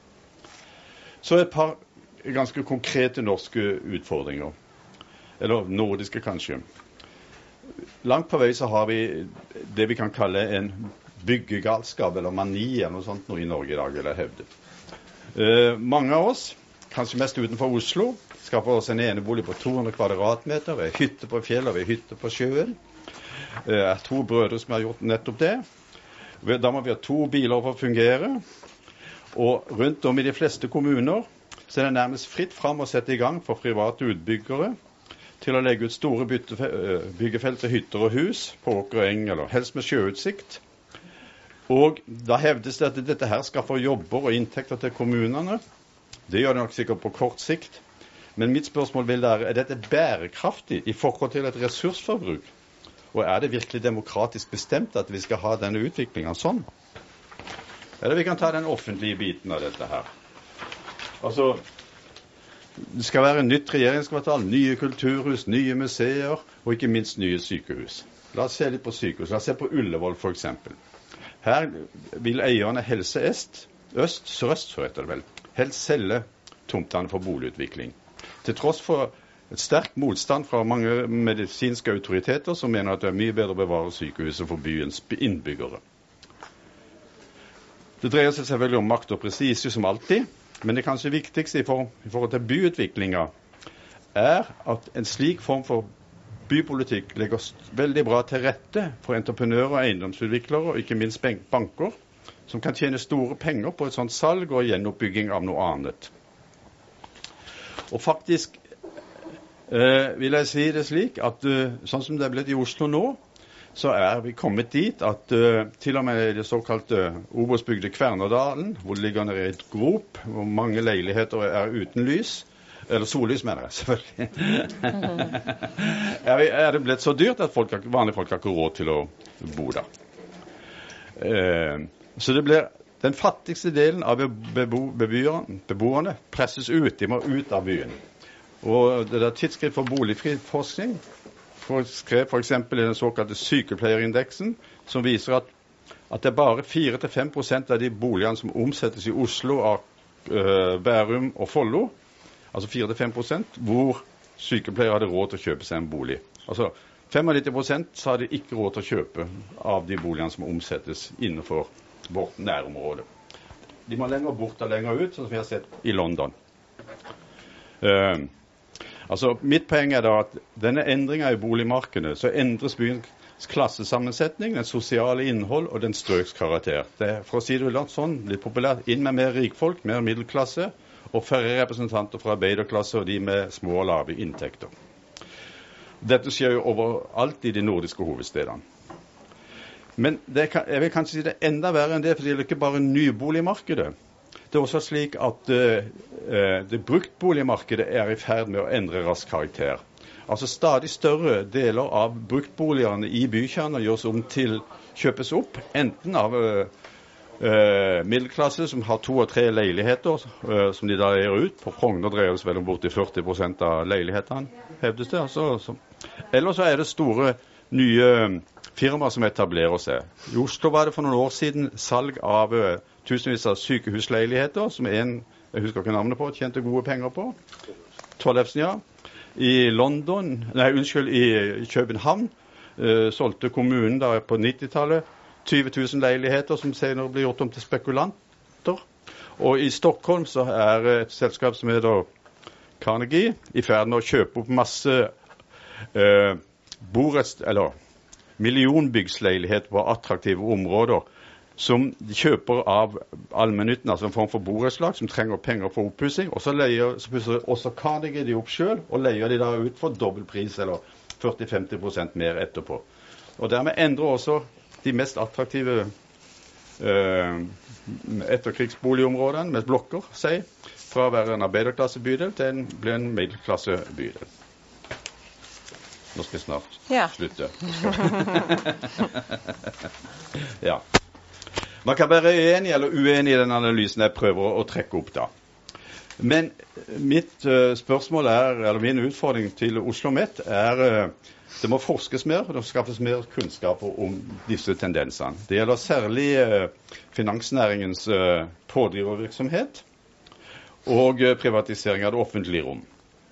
Speaker 4: Så et par ganske konkrete norske utfordringer, eller nordiske kanskje. Langt på vei så har vi det vi kan kalle en byggegalskap, eller mani, eller noe sånt noe i Norge i dag, vil jeg hevde. Uh, mange av oss, kanskje mest utenfor Oslo, skaffer oss en enebolig på to hundre kvadratmeter, ved hytte på fjellet, ved hytte på sjøen. Det er to brødre som har gjort nettopp det. Da må vi ha to biler for å fungere. Og rundt om i de fleste kommuner så er det nærmest fritt fram å sette i gang for private utbyggere til å legge ut store byggefelt til hytter og hus på åker og eng, eller helst med sjøutsikt. Og da hevdes det at dette her skaffer jobber og inntekter til kommunene. Det gjør det nok sikkert på kort sikt. Men mitt spørsmål vil være, er dette bærekraftig i forhold til et ressursforbruk? Og er det virkelig demokratisk bestemt at vi skal ha denne utviklingen sånn? Eller vi kan ta den offentlige biten av dette her. Altså, det skal være nytt regjeringskvartal, nye kulturhus, nye museer, og ikke minst nye sykehus. La oss se litt på sykehus. La oss se på Ullevål for eksempel. Her vil eierne Helse Øst, Øst, Sørøst, så heter det vel, helst selge tomtene for boligutvikling. Til tross for et sterk motstand fra mange medisinske autoriteter som mener at det er mye bedre å bevare sykehuset for byens innbyggere. Det dreier seg selvfølgelig om makt og prestisje som alltid, men det kanskje viktigste i, for, i forhold til byutviklingen er at en slik form for bypolitikk legger veldig bra til rette for entreprenører, eiendomsutviklere og ikke minst banker, som kan tjene store penger på et sånt salg og gjenoppbygging av noe annet. Og faktisk eh, vil jeg si det slik at eh, sånn som det er blitt i Oslo nå, så er vi kommet dit at eh, til og med det såkalte Obos-bygde Kværnerdalen, hvor det ligger nede i et grop, hvor mange leiligheter er uten lys, eller sollys mener jeg selvfølgelig, er det blitt så dyrt at folk, vanlige folk har ikke råd til å bo der. Eh, Så det blir den fattigste delen av bebo, beboerne, beboerne presses ut. De må ut av byen. Og det der tidsskrift for boligfri forskning for, skrev for eksempel i den såkalte sykepleierindeksen, som viser at, at det er bare fire til fem prosent av de boligene som omsettes i Oslo, av, øh, Bærum og Follo, altså fire til fem prosent, hvor sykepleiere hadde råd til å kjøpe seg en bolig. Altså femognitti prosent så hadde de ikke råd til å kjøpe av de boligene som omsettes innenfor vårt nærområde. De må lenger bort og lenger ut, som vi har sett i London. Uh, altså, mitt poeng er da at denne endringen i boligmarkedet, så endres byens klassesammensetning, den sosiale innhold og den strøkskarakter. Det er, for å si det sånn, litt populært, inn med mer rikfolk, mer middelklasse, og færre representanter fra arbeiderklasse og de med små og lave inntekter. Dette skjer jo overalt i de nordiske hovedstedene. Men det kan, jeg vil kanskje si det er enda verre enn det, for det gjelder ikke bare nyboligmarkedet. Det er også slik at uh, det bruktboligmarkedet er i ferd med å endre rask karakter. Altså stadig større deler av bruktboligene i bykjerner gjøres om til kjøpes opp, enten av uh, uh, middelklasse som har to og tre leiligheter, uh, som de da gir ut. På Frogner dreier det seg vel om borti førti prosent av leilighetene, hevdes det. Altså, så. Eller så er det store nye firmaer som etablerer seg. I Oslo var det for noen år siden salg av uh, tusenvis av sykehusleiligheter, som en, jeg husker ikke navnet på, tjente gode penger på. Tollefsen, ja. I London, nei, unnskyld, i København, uh, solgte kommunen da på nittitallet tyve tusen leiligheter som senere ble gjort om til spekulanter. Og i Stockholm så er et selskap som heter Carnegie i ferd med å kjøpe opp masse uh, borest, eller millionbyggsleiligheter på attraktive områder som de kjøper av allmennytten, altså en form for borettslag som trenger penger for oppussing, og så leier så pusser også Carnegie de opp selv, og leier de da ut for dobbeltpris, eller førti til femti prosent mer etterpå. Og dermed endrer også de mest attraktive uh, etterkrigsboligområdene med blokker seg, fra å være en arbeiderklassebydel til en, bli en middelklassebydel. Nå skal jeg snart
Speaker 1: ja.
Speaker 4: slutte. Ja. Man kan være enig eller uenig i den analysen jeg prøver å, å trekke opp da. Men mitt uh, spørsmål er, eller min utfordring til OsloMet er uh, det må forskes mer, det må skaffes mer kunnskaper om disse tendensene. Det gjelder særlig uh, finansnæringens uh, pådrivervirksomhet og uh, privatisering av det offentlige rom.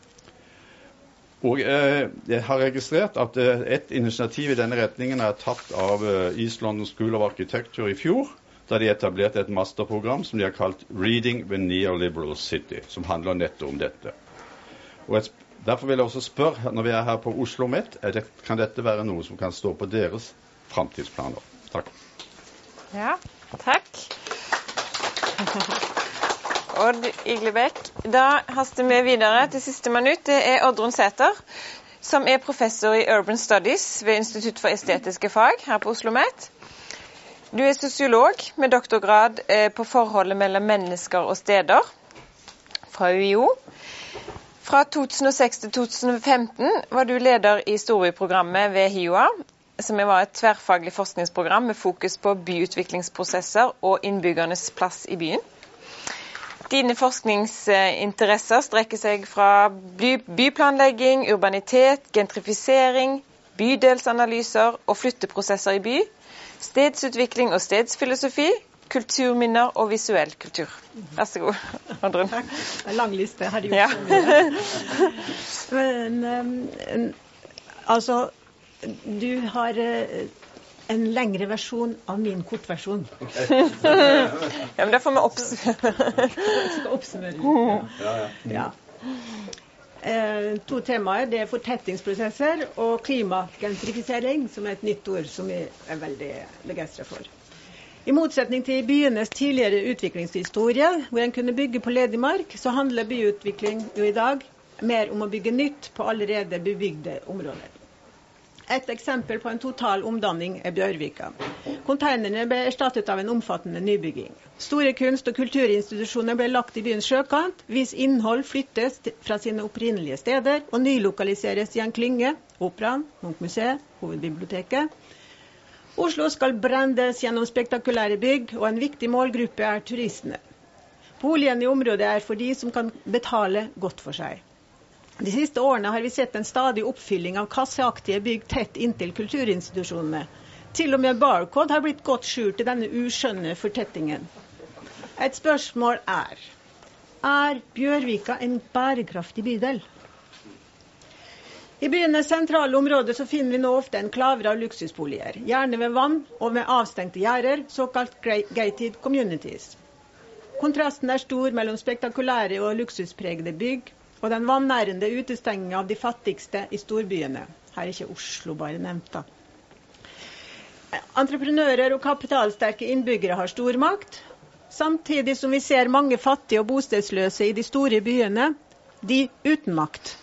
Speaker 4: Og eh, jeg har registrert at eh, et initiativ i denne retningen er tatt av eh, East London School of Architecture i fjor, da de etablerte et masterprogram som de har kalt Reading the Neoliberal City, som handler nettopp om dette. Og et, derfor vil jeg også spørre, når vi er her på OsloMet, er det, kan dette være noe som kan stå på deres fremtidsplaner? Takk.
Speaker 1: Ja, takk. Odd Iglebekk. Da haster vi videre til siste minutt. Det er Oddrun Sæther, som er professor i Urban Studies ved Institutt for estetiske fag her på OsloMet. Du er sosiolog med doktorgrad på forholdet mellom mennesker og steder fra U I O. Fra to tusen og seks til to tusen og femten var du leder i storbyprogrammet ved H I O A, som var et tverrfaglig forskningsprogram med fokus på byutviklingsprosesser og innbyggernes plass i byen. Dine forskningsinteresser strekker seg fra by, byplanlegging, urbanitet, gentrifisering, bydelsanalyser og flytteprosesser i by, stedsutvikling og stedsfilosofi, kulturminner og visuell kultur. Vær så god, Oddrun.
Speaker 5: Takk. En lang liste har de gjort
Speaker 1: ja.
Speaker 5: så mye. Men, um, altså, du har uh, en lengre versjon av min kortversjon.
Speaker 1: Ja, men da får vi oppsummere.
Speaker 5: skal oppsummere. Ja. Ja, ja. Eh, to temaer, det er fortettingsprosesser og klimagentrifisering, som er et nytt ord som vi er veldig begeistret for. I motsetning til byenes tidligere utviklingshistorie, hvor en kunne bygge på ledig mark, så handler byutvikling jo i dag mer om å bygge nytt på allerede bebygde områder. Et eksempel på en total omdanning er Bjørvika. Konteinerne ble erstattet av en omfattende nybygging. Store kunst- og kulturinstitusjoner ble lagt i byens sjøkant, hvis innhold flyttes fra sine opprinnelige steder og nylokaliseres i en klynge, Operaen, Munch-museet, Hovedbiblioteket. Oslo skal brandes gjennom spektakulære bygg, og en viktig målgruppe er turistene. Boligene i området er for de som kan betale godt for seg. De siste årene har vi sett en stadig oppfylling av kasseaktige bygg tett inntil kulturinstitusjonene. Til og med Barcode har blitt godt skjult i denne uskjønne fortettingen. Et spørsmål er, er Bjørvika en bærekraftig bydel? I byenes sentrale områder så finner vi nå ofte enklaver av luksusboliger, gjerne ved vann og med avstengte gjerder, såkalt gated communities. Kontrasten er stor mellom spektakulære og luksuspregede bygg, og den vannærende utestengingen av de fattigste i storbyene. Her er ikke Oslo bare nevnt da. Entreprenører og kapitalsterke innbyggere har stor makt, samtidig som vi ser mange fattige og bostedsløse i de store byene, de uten makt.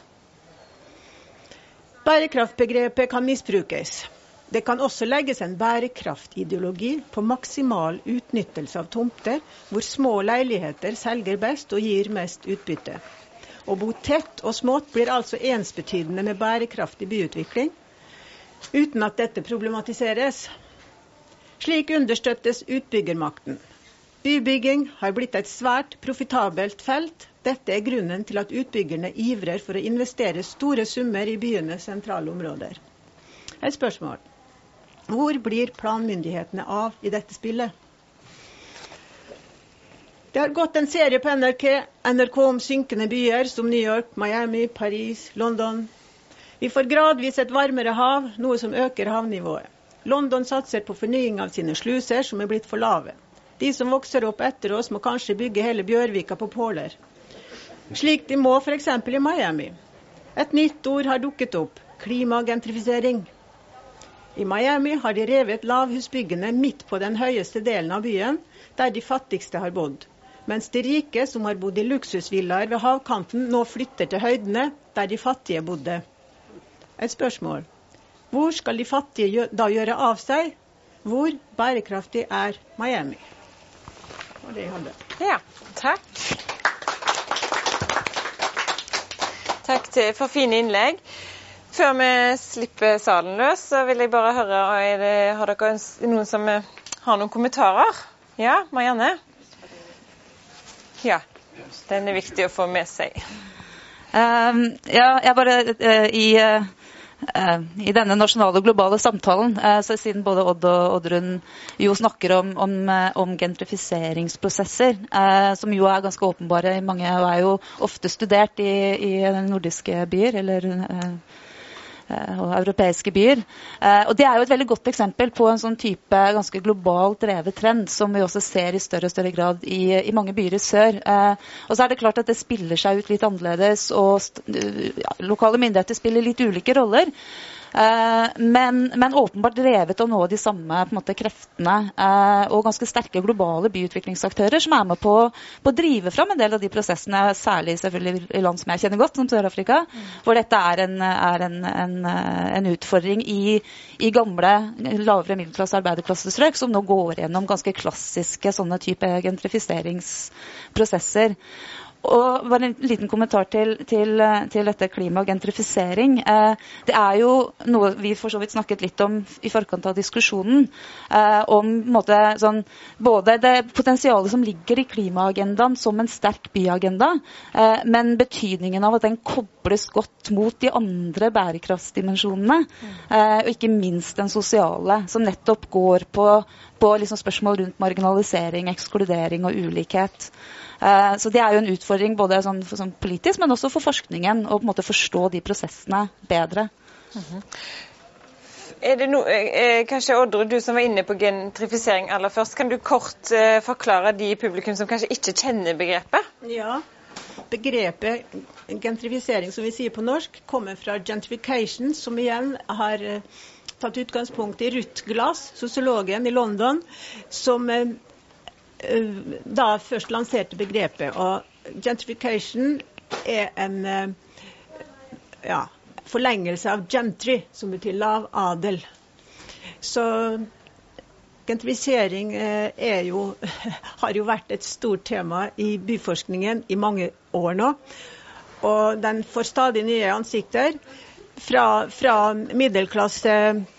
Speaker 5: Bærekraftbegrepet kan misbrukes. Det kan også legges en bærekraftideologi på maksimal utnyttelse av tomter, hvor små leiligheter selger best og gir mest utbytte. Å bo tett og smått blir altså ensbetydende med bærekraftig byutvikling, uten at dette problematiseres. Slik understøttes utbyggermakten. Bybygging har blitt et svært profitabelt felt. Dette er grunnen til at utbyggerne ivrer for å investere store summer i byenes sentrale områder. Et spørsmål. Hvor blir planmyndighetene av i dette spillet? Det har gått en serie på N R K, N R K om synkende byer som New York, Miami, Paris, London. Vi får gradvis et varmere hav, noe som øker havnivået. London satser på fornying av sine sluser som er blitt for lave. De som vokser opp etter oss må kanskje bygge hele Bjørvika på påler. Slik de må for eksempel i Miami. Et nytt ord har dukket opp, klimagentrifisering. I Miami har de revet lavhusbyggene midt på den høyeste delen av byen, der de fattigste har bodd. Mens de rike som har bodd i luksusvillaer ved havkanten nå flytter til høydene, der de fattige bodde. Et spørsmål. Hvor skal de fattige da gjøre av seg? Hvor bærekraftig er Miami? Det var det jeg hadde.
Speaker 1: Ja, takk. Takk til, for fine innlegg. Før vi slipper salen løs, så vil jeg bare høre, er det, har dere noen som har noen kommentarer? Ja, Marianne? Ja, den er viktig å få med seg.
Speaker 3: Um, ja, jeg bare uh, i... Uh, I denne nasjonale og globale samtalen, så siden både Odd og Oddrun jo snakker om, om, om gentrifiseringsprosesser, som jo er ganske åpenbare i mange, og er jo ofte studert i, i nordiske byer, eller og europeiske byer. Og det er jo et veldig godt eksempel på en sånn type ganske globalt drevet trend, som vi også ser i større og større grad i, i mange byer i sør. Og så er det klart at det spiller seg ut litt annerledes, og ja, lokale myndigheter spiller litt ulike roller. Men, men åpenbart drevet av noe av de samme på en måte, kreftene og ganske sterke globale byutviklingsaktører som er med på, på å drive fram en del av de prosessene, særlig selvfølgelig i land som jeg kjenner godt, som Sør-Afrika, mm. hvor dette er en, er en, en, en utfordring i, i gamle, lavere middelklasse arbeiderklassestrøk, som nå går gjennom ganske klassiske sånne type gentrifiseringsprosesser. Og bare en liten kommentar til, til, til dette klima og gentrifisering. Eh, det er jo noe vi for så vidt snakket litt om i forkant av diskusjonen, eh, om måte, sånn, både det potensialet som ligger i klimaagendaen som en sterk byagenda, eh, men betydningen av at den kobles godt mot de andre bærekraftsdimensjonene, eh, og ikke minst den sosiale, som nettopp går på, på liksom spørsmål rundt marginalisering, ekskludering og ulikhet. Uh, så det er jo en utfordring både sånn, sånn politisk, men også for forskningen, å på en måte forstå de prosessene bedre.
Speaker 1: Mm-hmm. Er det no, eh, kanskje Oddrun, du som var inne på gentrifisering aller først, kan du kort eh, forklare de i publikum som kanskje ikke kjenner begrepet?
Speaker 5: Ja, begrepet gentrifisering, som vi sier på norsk, kommer fra gentrification, som igjen har eh, tatt utgangspunkt i Ruth Glass, sosiologen i London, som eh, da først lanserte begrepet, og gentrification er en ja, forlengelse av gentry, som betyr lav adel. Så gentrifisering er jo, har jo vært et stort tema i byforskningen i mange år nå, og den får stadig nye ansikter fra, fra middelklasse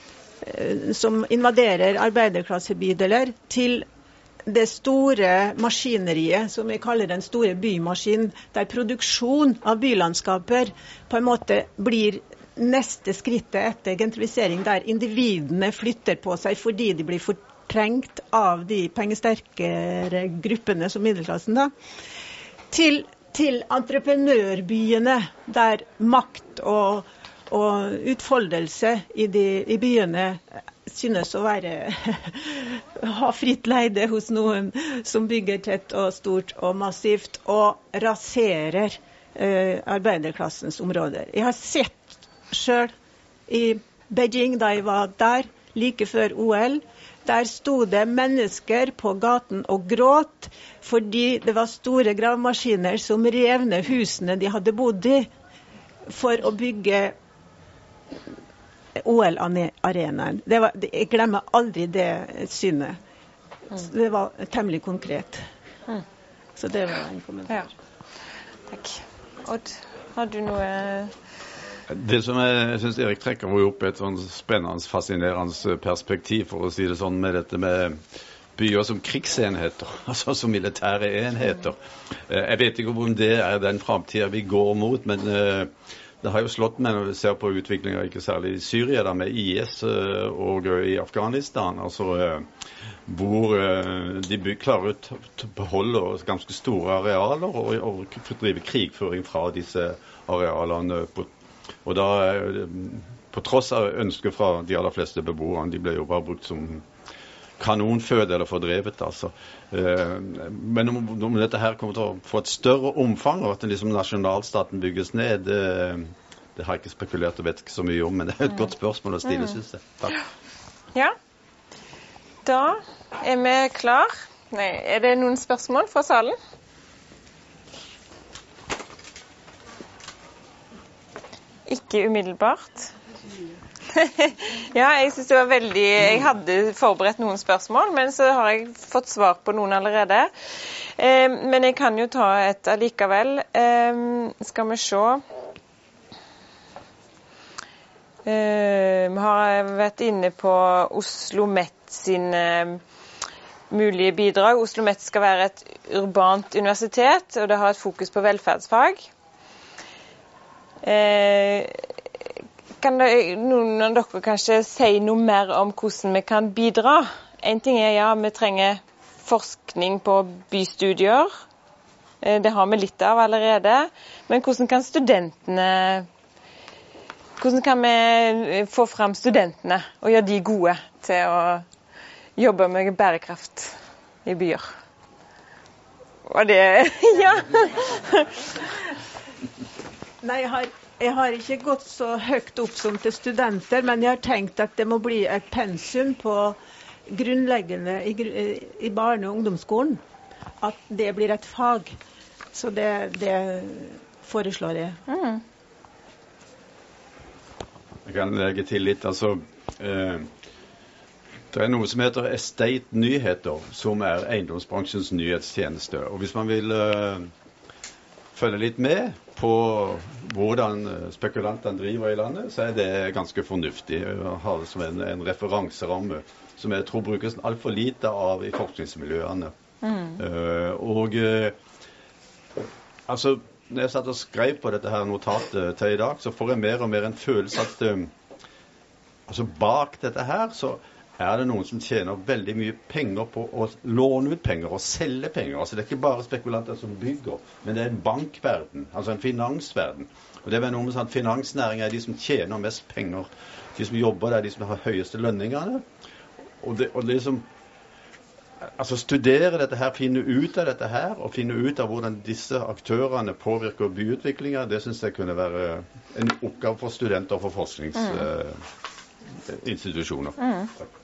Speaker 5: som invaderer arbeiderklassebydeler til det store maskineriet, som vi kaller den store bymaskin, der produksjon av bylandskaper på en måte blir neste skrittet etter gentrifisering, der individene flytter på seg fordi de blir fortrengt av de pengesterkere gruppene som middelklassen da, til, til entreprenørbyene, der makt og, og utfoldelse i, de, i byene synes å være ha fritt leide hos noen som bygger tett og stort og massivt og raserer eh, arbeiderklassens områder. Jeg har sett selv i Beijing da jeg var der, like før O L, der stod det mennesker på gaten og gråt fordi det var store gravmaskiner som rev ned husene de hadde bodd i for å bygge O L-arenaen. Det var, jeg glemmer aldri det synet. Det var temmelig konkret. Så det var en kommentar.
Speaker 1: Ja. Takk. Odd, har du noe...
Speaker 4: Det som jeg, jeg synes Erik trekker opp et sånn spennende, fascinerende perspektiv, for å si det sånn, med dette med byer som krigsenheter, altså som militære enheter. Jeg vet ikke om det er den fremtiden vi går mot, men det har jo slått meg når vi ser på utviklingen, ikke særlig i Syria, da, med I S og i Afghanistan, altså hvor de klarer å beholde ganske store arealer og, og drive krigføring fra disse arealene på. Og da, på tross av ønsket fra de aller fleste beboerne, de ble jo bare brukt som kanonføde eller fordrevet, altså. Men om, om dette her kommer til å få et større omfang, og at liksom nasjonalstaten bygges ned, det, det har jeg ikke spekulert og vet ikke så mye om, men det er et godt spørsmål å stille, synes jeg. Takk.
Speaker 1: Ja, da er vi klar. Nei, er det noen spørsmål fra salen? Ikke umiddelbart. Ja, jeg synes det var veldig... Jeg hadde forberedt noen spørsmål, men så har jeg fått svar på noen allerede. Eh, men jeg kan jo ta et allikevel. Eh, skal vi se. Eh, vi har vært inne på OsloMet sine mulige bidrag. OsloMet skal være et urbant universitet, og det har et fokus på velferdsfag. Eh, kan det, noen av dere kanskje si noe mer om hvordan vi kan bidra? En ting er, ja, vi trenger forskning på bystudier. Eh, det har vi litt av allerede. Men hvordan kan studentene, hvordan kan vi få frem studentene og gjøre de gode til å jobbe med bærekraft i byer? Og det, ja...
Speaker 5: Nei, jeg har, jeg har ikke gått så høyt opp som til studenter, men jeg har tenkt at det må bli et pensum på grunnleggende i, i barne- og ungdomsskolen. At det blir et fag. Så det, det foreslår jeg.
Speaker 1: Mm.
Speaker 4: Jeg kan legge til litt, altså... Eh, det er noe som heter Estate Nyheter, som er eiendomsbransjens nyhetstjeneste. Og hvis man vil... Eh, følge litt med på hvordan spekulantene driver i landet, så er det ganske fornuftig å ha det som en, en referanseramme, som jeg tror brukes alt for lite av i forskningsmiljøene. Mm. Uh, og uh, altså, når jeg satt og skrev på dette her notatet til i dag, så får jeg mer og mer en følelse at uh, altså bak dette her, så er det noen som tjener veldig mye penger på å låne ut penger og selge penger. Altså det er ikke bare spekulanter som bygger, men det er en bankverden, altså en finansverden. Og det er noe med sånn at finansnæringen er de som tjener mest penger. De som jobber der, de som har høyeste lønningene. Og det, og det som, altså studere dette her, finne ut av dette her, og finne ut av hvordan disse aktørene påvirker byutviklingen, det synes jeg kunne være en oppgave for studenter og for forskningsinstitusjoner. Mm. Takk.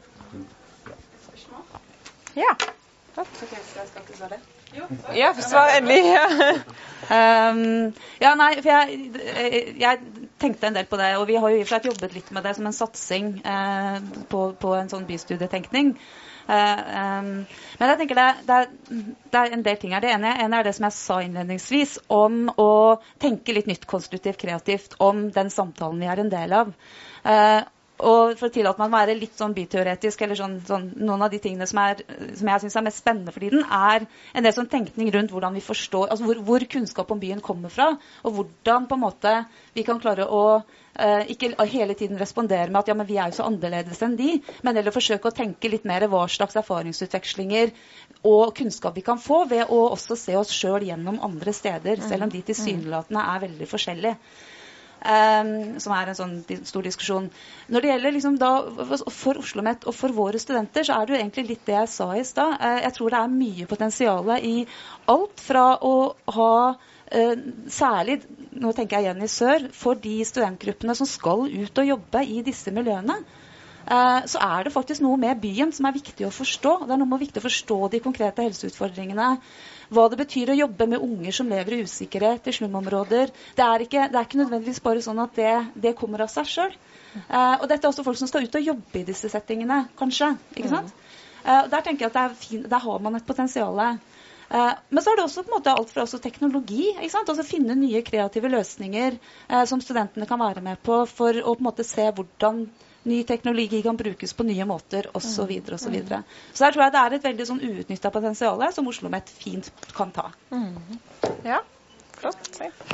Speaker 1: Ja. Ok, så jeg skal ikke svare. Jo, ja, svar endelig. Ja.
Speaker 3: um, ja, nei, for jeg, jeg tenkte en del på det, og vi har jo i og for seg jobbet litt med det som en satsing eh, på, på en sånn bystudietenkning. Uh, um, men jeg tenker det, det, er, det er en del ting her. Det ene, ene er det som jeg sa innledningsvis, om å tenke litt nytt, konstruktivt, kreativt, om den samtalen vi er en del av. Uh, Og for å tillate meg å være litt sånn byteoretisk, eller sånn, sånn, noen av de tingene som, er, som jeg synes er mest spennende for tiden, er en del sånn tenkning rundt hvordan vi forstår, altså hvor, hvor kunnskap om byen kommer fra, og hvordan på en måte vi kan klare å uh, ikke hele tiden respondere med at ja, men vi er jo så annerledes enn de, men heller forsøke å tenke litt mer hva slags erfaringsutvekslinger og kunnskap vi kan få ved å også se oss selv gjennom andre steder, selv om de tilsynelatende er veldig forskjellige. Um, som er en sånn stor diskusjon. Når det gjelder liksom da, for OsloMet og for våre studenter, så er det jo egentlig litt det jeg sa i sted. Uh, jeg tror det er mye potensiale i alt fra å ha uh, særlig, nå tenker jeg igjen i sør, for de studentgruppene som skal ut og jobbe i disse miljøene. Uh, så er det faktisk noe med byen som er viktig å forstå. Det er noe med viktig å forstå de konkrete helseutfordringene. Hva det betyr å jobbe med unger som lever i usikkerhet i slumområder. Det er ikke, det er ikke nødvendigvis bare sånn at det, det kommer av seg selv. Uh, og dette er også folk som skal ut og jobbe i disse settingene, kanskje. Ikke sant? Uh, der tenker jeg at det er fin, der har man et potensiale. Eh, men så er det også på en måte alt fra også teknologi, ikke sant? Altså finne nye kreative løsninger eh, som studentene kan være med på for å på en måte se hvordan ny teknologi kan brukes på nye måter, og så videre, og så videre. Så der tror jeg det er et veldig sånn uutnyttet potensial som OsloMet fint kan ta.
Speaker 1: Mm. Ja, flott.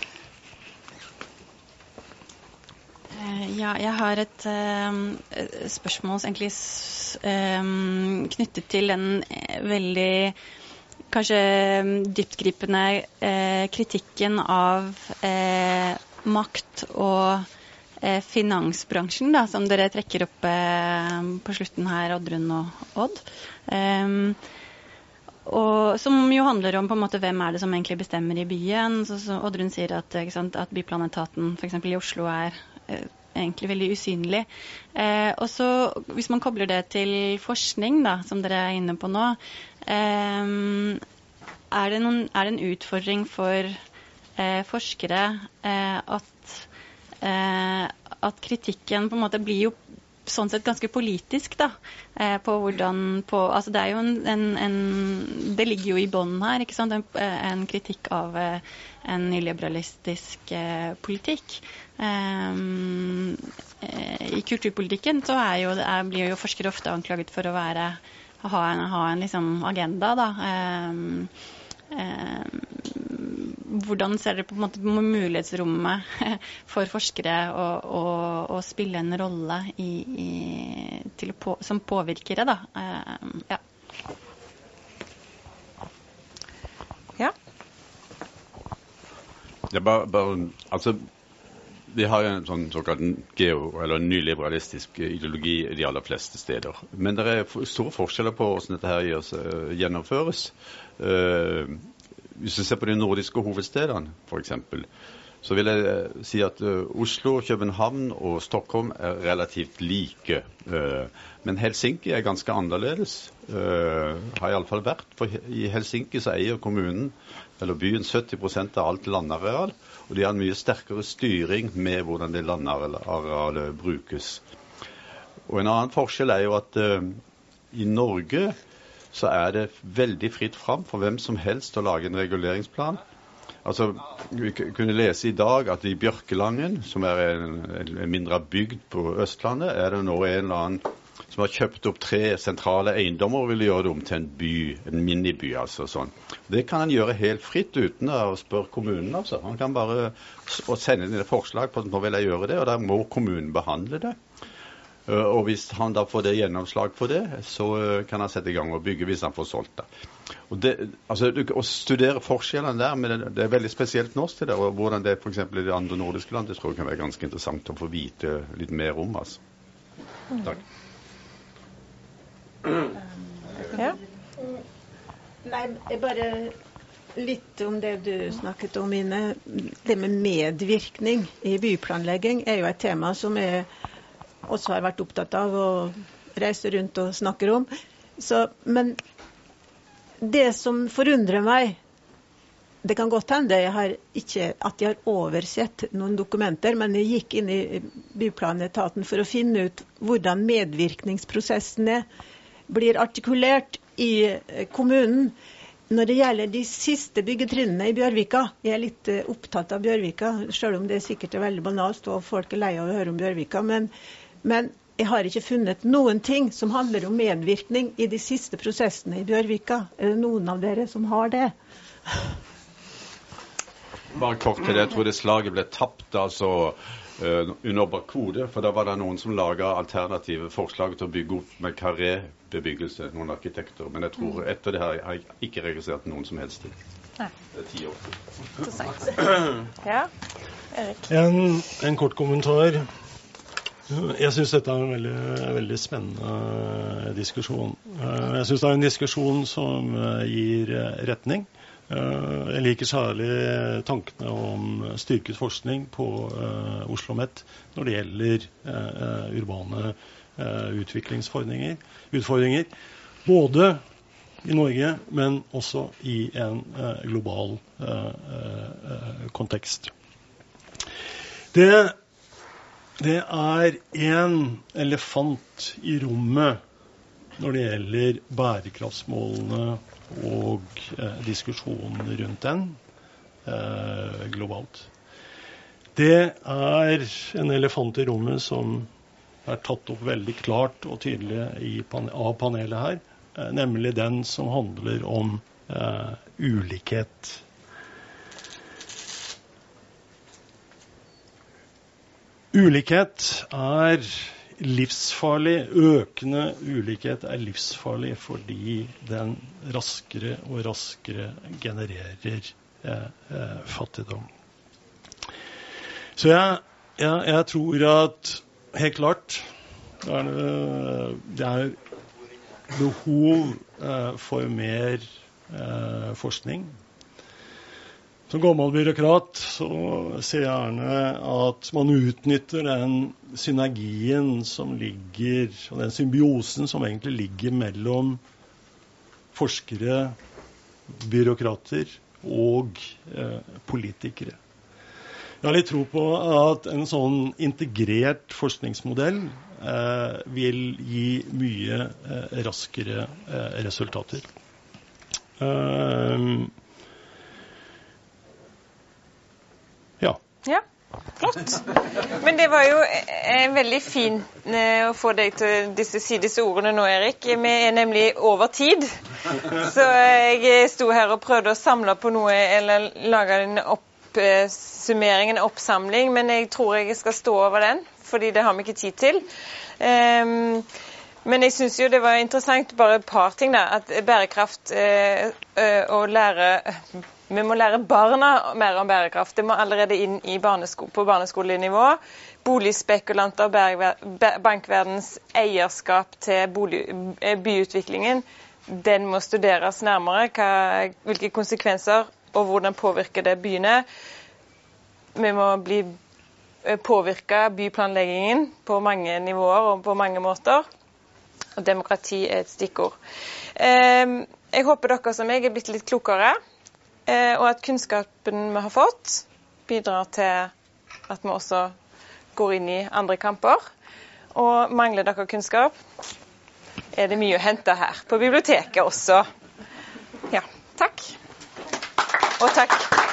Speaker 6: Ja, jeg har et uh, spørsmål egentlig um, knyttet til en veldig kanskje dyptgripende uh, kritikken av uh, makt og uh, finansbransjen, da, som dere trekker opp uh, på slutten her, Oddrun og Odd. Um, og som jo handler om på en måte hvem er det som egentlig bestemmer i byen. Så, så Oddrun sier at, ikke sant, at byplanetaten for eksempel i Oslo er eh, egentlig veldig usynlig. Eh, og så hvis man kobler det til forskning, da, som dere er inne på nå, eh, er, det noen, er det en utfordring for eh, forskere eh, at, eh, at kritikken på en måte blir jo sånn sett ganske politisk, da, eh, på hvordan, på, altså det er jo en, en, en det ligger jo i bånden her, ikke sant, en, en kritikk av eh, en nyliberalistisk eh, politikk. Um, eh, I kulturpolitikken så er jo, er, blir jo forskere ofte anklaget for å være, ha en, ha en liksom agenda, da. Um, um, hvordan ser dere på en måte på mulighetsrommet for forskere å, å, å spille en rolle i, i, til å på, som påvirkere, da? Um, ja.
Speaker 1: Ja.
Speaker 4: Det er bare, bare altså vi har en sånn såkalt geo- eller nyliberalistisk ideologi i de aller fleste steder. Men det er store forskjeller på hvordan dette her gjøres, gjennomføres. Uh, hvis vi ser på de nordiske hovedstedene, for eksempel, så vil jeg si at uh, Oslo, København og Stockholm er relativt like. Uh, men Helsinki er ganske annerledes. Uh, har i alle fall vært. For i Helsinki så eier kommunen, eller byen, sytti prosent av alt landareal, og de har en mye sterkere styring med hvordan det landarealet brukes. Og en annen forskjell er jo at uh, i Norge så er det veldig fritt fram for hvem som helst å lage en reguleringsplan. Altså, vi kunne lese i dag at i Bjørkelangen, som er en, en mindre bygd på Østlandet, er det nå en eller annen som har kjøpt opp tre sentrale eiendommer og vil gjøre det om til en by, en miniby, altså sånn. Det kan han gjøre helt fritt uten å spørre kommunen, altså. Han kan bare sende inn et forslag på at nå vil jeg gjøre det, og da må kommunen behandle det. Og hvis han da får det gjennomslag for det, så kan han sette i gang og bygge hvis han får solgt det. Og det, altså, å studere forskjellene der, men det, det er veldig spesielt norsk til det, og hvordan det er for eksempel i de andre nordiske land, det tror jeg kan være ganske interessant å få vite litt mer om, altså. Takk.
Speaker 1: Ja.
Speaker 5: Nei, jeg bare litt om det du snakket om, Ine. Det med medvirkning i byplanlegging er jo et tema som jeg også har vært opptatt av å reise rundt og snakke om. Så, men det som forundrer meg, det kan godt hende jeg har ikke, at jeg har oversett noen dokumenter, men jeg gikk inn i byplanetaten for å finne ut hvordan medvirkningsprosessene blir artikulert i kommunen. Når det gjelder de siste byggetrinnene i Bjørvika, jeg er litt opptatt av Bjørvika, selv om det sikkert er veldig banalt, og folk er lei av å høre om Bjørvika, men Men jeg har ikke funnet noen ting som handler om medvirkning i de siste prosessene i Bjørvika. Er det noen av dere som har det?
Speaker 4: Bare kort til det. Jeg tror det slaget ble tapt altså, uh, under Barcode, for da var det noen som laget alternative forslag til å bygge opp med karé-bebyggelse, noen arkitekter. Men jeg tror etter det her har jeg ikke registrert noen som helst til.
Speaker 1: Nei.
Speaker 4: Det er ti år til.
Speaker 1: Interessant. Ja, Erik.
Speaker 2: En, en kort kommentar. Jeg synes dette er en veldig, veldig spennende diskusjon. Jeg synes det er en diskusjon som gir retning. Jeg liker særlig tankene om styrket forskning på OsloMet når det gjelder urbane utviklingsutfordringer, utfordringer, både i Norge, men også i en global kontekst. Det Det er en elefant i rommet når det gjelder bærekraftsmålene og eh, diskusjonen rundt den eh, globalt. Det er en elefant i rommet som er tatt opp veldig klart og tydelig i pan- av panelet her, eh, nemlig den som handler om eh, ulikhet. Ulikhet er livsfarlig, økende ulikhet er livsfarlig fordi den raskere og raskere genererer eh, eh, fattigdom. Så jeg, jeg, jeg tror at helt klart det er, det er behov eh, for mer eh, forskning. Som gammel byråkrat så ser jeg gjerne at man utnytter den synergien som ligger, og den symbiosen som egentlig ligger mellom forskere, byråkrater og eh, politikere. Jeg har litt tro på at en sånn integrert forskningsmodell eh, vil gi mye eh, raskere eh, resultater. Uh, Ja.
Speaker 1: Ja, flott. Men det var jo eh, veldig fint eh, å få deg til disse, si disse ordene nå, Erik. Vi er nemlig over tid. Så eh, jeg sto her og prøvde å samle på noe, eller lage en oppsummering, en oppsamling, men jeg tror jeg skal stå over den, fordi det har vi ikke tid til. Um, men jeg synes jo det var interessant, bare et par ting da, at bærekraft eh, å lære... Vi må lære barna mer om bærekraft. Det må allerede inn i barnesko på barneskolenivå. Boligspekulanter og bankverdens eierskap til bolig, byutviklingen, den må studeres nærmere. Hva, hvilke konsekvenser og hvordan påvirker det byene. Vi må bli påvirket byplanleggingen på mange nivåer og på mange måter. Og demokrati er et stikkord. Jeg håper dere som jeg er blitt litt klokere. Eh, og at kunnskapen vi har fått bidrar til at vi også går inn i andre kamper. Og mangler dere kunnskap, er det mye å hente her på biblioteket også. Ja, takk. Og takk.